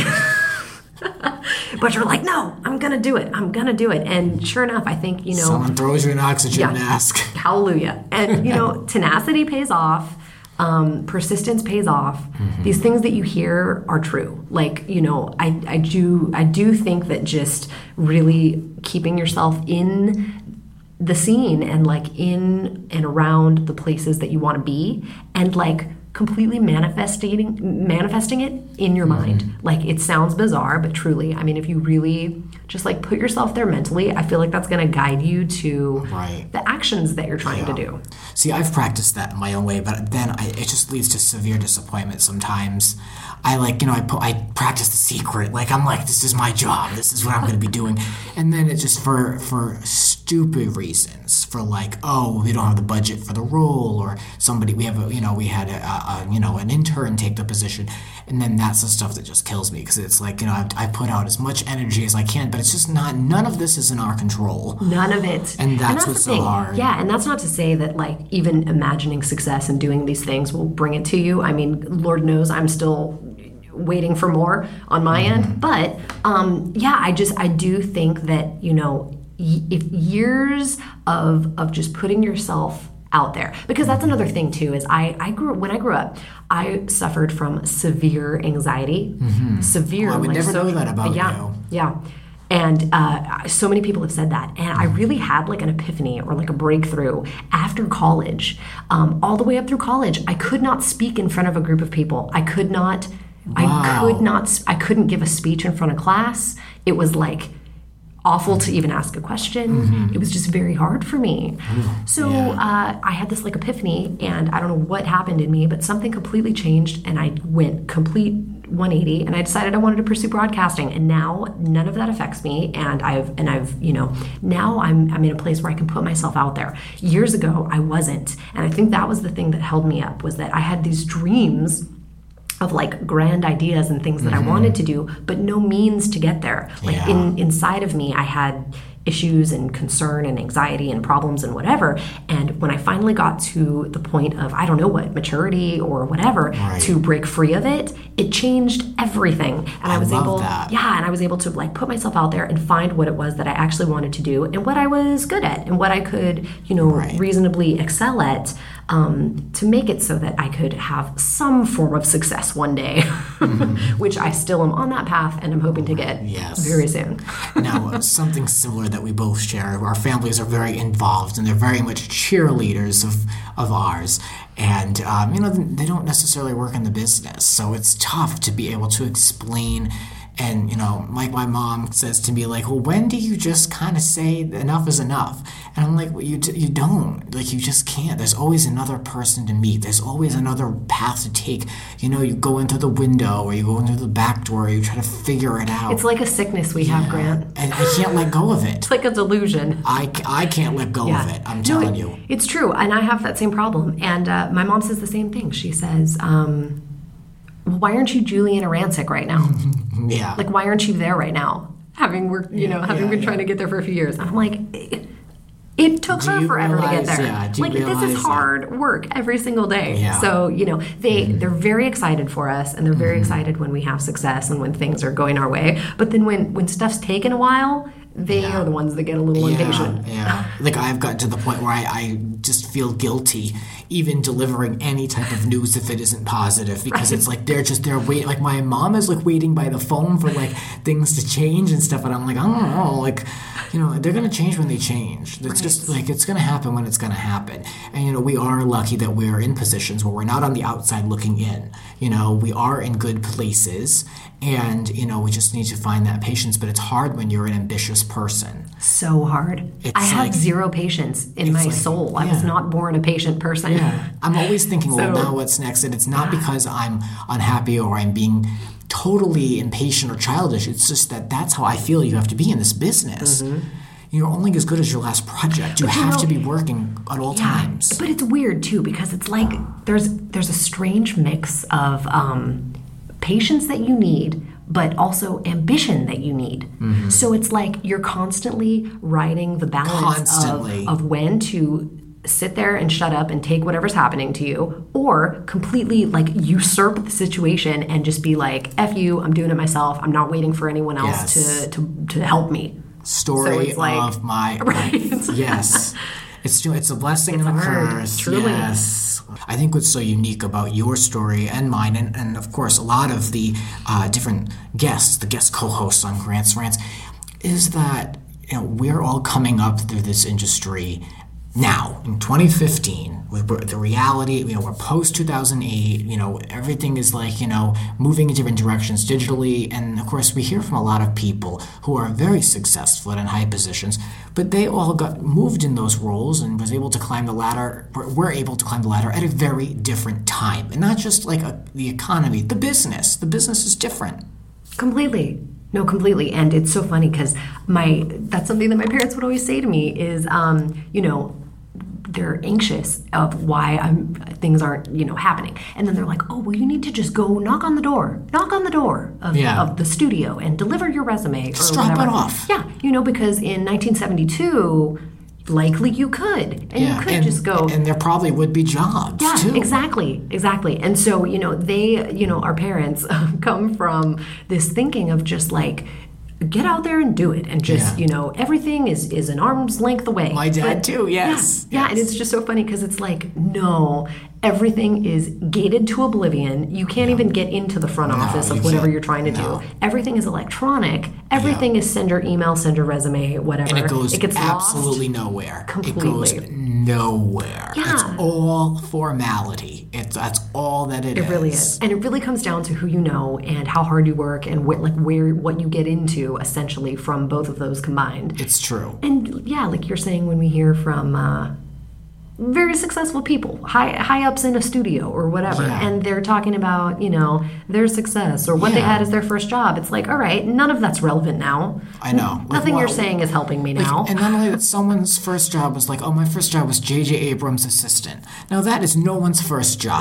But you're like, no, I'm going to do it. I'm going to do it. And sure enough, I think, you know... Someone throws you an oxygen yeah, mask. Hallelujah. And, you know, tenacity pays off. Um, persistence pays off. Mm-hmm. These things that you hear are true. Like, you know, I, I do I do think that just really keeping yourself in the scene and, like, in and around the places that you want to be and, like... completely manifesting manifesting it in your mm-hmm. mind. Like it sounds bizarre, but truly, I mean, if you really just like put yourself there mentally, I feel like that's going to guide you to right. the actions that you're trying yeah. to do. See, I've practiced that in my own way, but then I, it just leads to severe disappointment sometimes. I like, you know, I put, I practice the secret. Like I'm like, this is my job. This is what I'm going to be doing. And then it just for for stupid reasons, for like, oh, we don't have the budget for the role, or somebody we have, a, you know, we had a, a you know an intern take the position, and then that's the stuff that just kills me because it's like, you know, I, I put out as much energy as I can, but it's just not. None of this is in our control. None of it. And that's, and that's what's so thing. hard. Yeah, and that's not to say that like even imagining success and doing these things will bring it to you. I mean, Lord knows I'm still waiting for more on my mm-hmm. end, but um, yeah, I just I do think that, you know, y- if years of of just putting yourself out there, because that's another thing too, is I, I grew when I grew up, I suffered from severe anxiety, mm-hmm. severe. Oh, I would like, never social, know that about yeah, you. Yeah. And uh, so many people have said that. And I really had like an epiphany or like a breakthrough after college. Um, all the way up through college, I could not speak in front of a group of people. I could not, wow. I could not, I couldn't give a speech in front of class. It was like awful to even ask a question. Mm-hmm. It was just very hard for me. Ooh, so yeah. uh, I had this like epiphany, and I don't know what happened in me, but something completely changed, and I went complete one eighty and I decided I wanted to pursue broadcasting, and now none of that affects me, and I've and I've you know now I'm I'm in a place where I can put myself out there. Years ago I wasn't, and I think that was the thing that held me up, was that I had these dreams of like grand ideas and things that mm-hmm. I wanted to do, but no means to get there. Like yeah. in inside of me I had issues and concern and anxiety and problems and whatever. And when I finally got to the point of, I don't know what, maturity or whatever, right. to break free of it, it changed everything. And I, I was love able, that. yeah, and I was able to like put myself out there and find what it was that I actually wanted to do and what I was good at and what I could, you know, right. reasonably excel at, um, to make it so that I could have some form of success one day, mm-hmm. which I still am on that path and I'm hoping to get yes. very soon. Now, something similar that we both share, our families are very involved and they're very much cheerleaders of, of ours. And, um, you know, they don't necessarily work in the business. So it's tough to be able to explain. And, you know, like my mom says to me, like, well, when do you just kind of say enough is enough? And I'm like, well, you, you don't. Like, you just can't. There's always another person to meet. There's always another path to take. You know, you go into the window or you go into the back door, or you try to figure it out. It's like a sickness we yeah. have, Grant. And I can't let go of it. It's like a delusion. I, I can't let go yeah. of it. I'm no, telling it, you. It's true. And I have that same problem. And uh, my mom says the same thing. She says, um, why aren't you Juliana Rancic right now? yeah. Like, why aren't you there right now? Having worked, you yeah, know, having yeah, been yeah. trying to get there for a few years. And I'm like, it, it took do her forever realize, to get there. Yeah, do like, this is hard that? work every single day. Yeah. So, you know, they, mm-hmm. they're very excited for us, and they're very mm-hmm. excited when we have success and when things are going our way. But then when, when stuff's taken a while, they yeah. are the ones that get a little yeah, impatient. Yeah, like I've gotten to the point where I, I just feel guilty even delivering any type of news if it isn't positive, because right. it's like they're just they're waiting. Like my mom is like waiting by the phone for like things to change and stuff, and I'm like, I don't know, like, you know, they're gonna change when they change. It's right. just like it's gonna happen when it's gonna happen. And you know, we are lucky that we're in positions where we're not on the outside looking in. You know, we are in good places, and you know, we just need to find that patience. But it's hard when you're an ambitious person. So hard. It's I have like, zero patience in my like, soul. yeah. I was not born a patient person. Yeah. I'm always thinking, well, so, now what's next? And it's not because I'm unhappy or I'm being totally impatient or childish. It's just that that's how I feel you have to be in this business. Mm-hmm. You're only as good as your last project. You but have you know, to be working at all yeah, times. But it's weird, too, because it's like there's there's a strange mix of um, patience that you need, but also ambition that you need. Mm-hmm. So it's like you're constantly riding the balance of, of when to sit there and shut up and take whatever's happening to you, or completely like usurp the situation and just be like, F you, I'm doing it myself. I'm not waiting for anyone else yes. to, to, to help me. Story so like, of my right? life. Yes. It's it's a blessing it's and a hard, curse. Truly. Yes. I think what's so unique about your story and mine, and, and of course a lot of the uh, different guests, the guest co-hosts on Grant's Rants, is that you know we're all coming up through this industry now in twenty fifteen. With the reality, you know, we're post two thousand eight. You know, everything is like you know moving in different directions digitally, and of course we hear from a lot of people who are very successful and in high positions, but they all got moved in those roles and was able to climb the ladder. We're able to climb the ladder at a very different time, and not just like a, the economy, the business. The business is different. Completely. No, completely. And it's so funny because my that's something that my parents would always say to me is, um, you know. They're anxious of why I'm, things aren't, you know, happening. And then they're like, oh, well, you need to just go knock on the door, knock on the door of, yeah. of the studio and deliver your resume. Just or drop whatever. it off. Yeah, you know, because in nineteen seventy-two, likely you could. And yeah, you could and, just go. And there probably would be jobs, yeah, too. exactly, exactly. And so, you know, they, you know, our parents come from this thinking of just like, get out there and do it, and just yeah. you know everything is is an arm's length away. My dad but, too. Yes. Yeah, yes. yeah, and it's just so funny because it's like no, everything is gated to oblivion. You can't yeah. even get into the front no, office of you whatever can't. you're trying to no. do. Everything is electronic. Everything yeah. is send your email, send your resume, whatever. And it goes it gets absolutely lost. nowhere. Completely. It goes nowhere. Yeah. It's all formality. It's that's all that it, it is. It really is. And it really comes down to who you know and how hard you work and wh- like where what you get into essentially from both of those combined. It's true. And yeah, like you're saying when we hear from uh, very successful people, high high ups in a studio or whatever, Yeah. and they're talking about, you know, their success or what they Yeah. had as their first job. It's like, all right, none of that's relevant now. I know. Like, Nothing you're well, saying is helping me Like, now. and not only that, someone's first job was like, oh, my first job was J J Abrams' assistant. Now, that is no one's first job.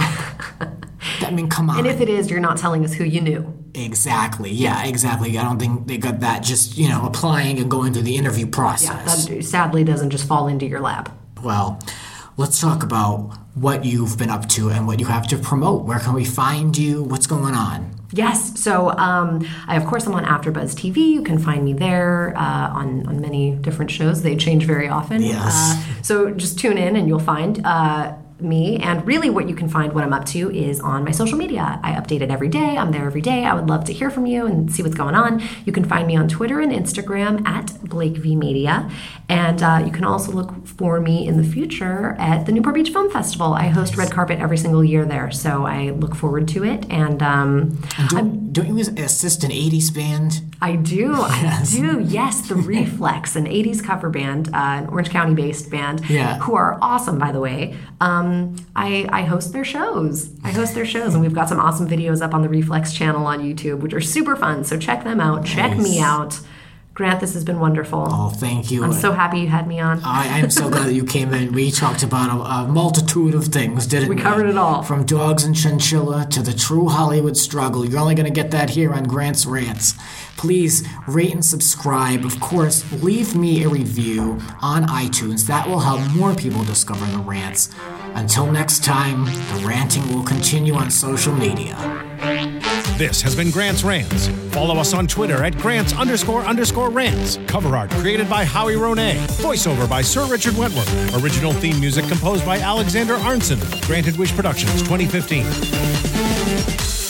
I mean, come on. And if it is, you're not telling us who you knew. Exactly. Yeah, exactly. I don't think they got that just, you know, applying and going through the interview Yeah, process. that sadly doesn't just fall into your lap. Well, let's talk about what you've been up to and what you have to promote. Where can we find you? What's going on? Yes. So, um, I, of course, I'm on AfterBuzz T V. You can find me there uh, on, on many different shows. They change very often. Yes. Uh, so just tune in and you'll find uh, me. And really what you can find what I'm up to is on my social media. I update it every day. I'm there every day. I would love to hear from you and see what's going on. You can find me on Twitter and Instagram at Blake V Media. And uh, you can also look for me in the future at the Newport Beach Film Festival. I host Red Carpet every single year there. So I look forward to it. And um, And don't, don't you assist an eighties band? I do. Yes. I do. Yes, the Reflex, an eighties cover band, uh, an Orange County-based band, Yeah. who are awesome, by the way. Um, I, I host their shows. I host their shows, and we've got some awesome videos up on the Reflex channel on YouTube, which are super fun. So check them out. Check me Nice. out. Grant, this has been wonderful. Oh, thank you. I'm so happy you had me on. I am so glad that you came in. We talked about a, a multitude of things, didn't we? We covered it all. From dogs and chinchilla to the true Hollywood struggle. You're only going to get that here on Grant's Rants. Please rate and subscribe. Of course, leave me a review on iTunes. That will help more people discover the rants. Until next time, the ranting will continue on social media. This has been Grant's Rants. Follow us on Twitter at Grants underscore underscore rants. Cover art created by Howie Ronay. Voiceover by Sir Richard Wentworth. Original theme music composed by Alexander Arnson. Granted Wish Productions twenty fifteen.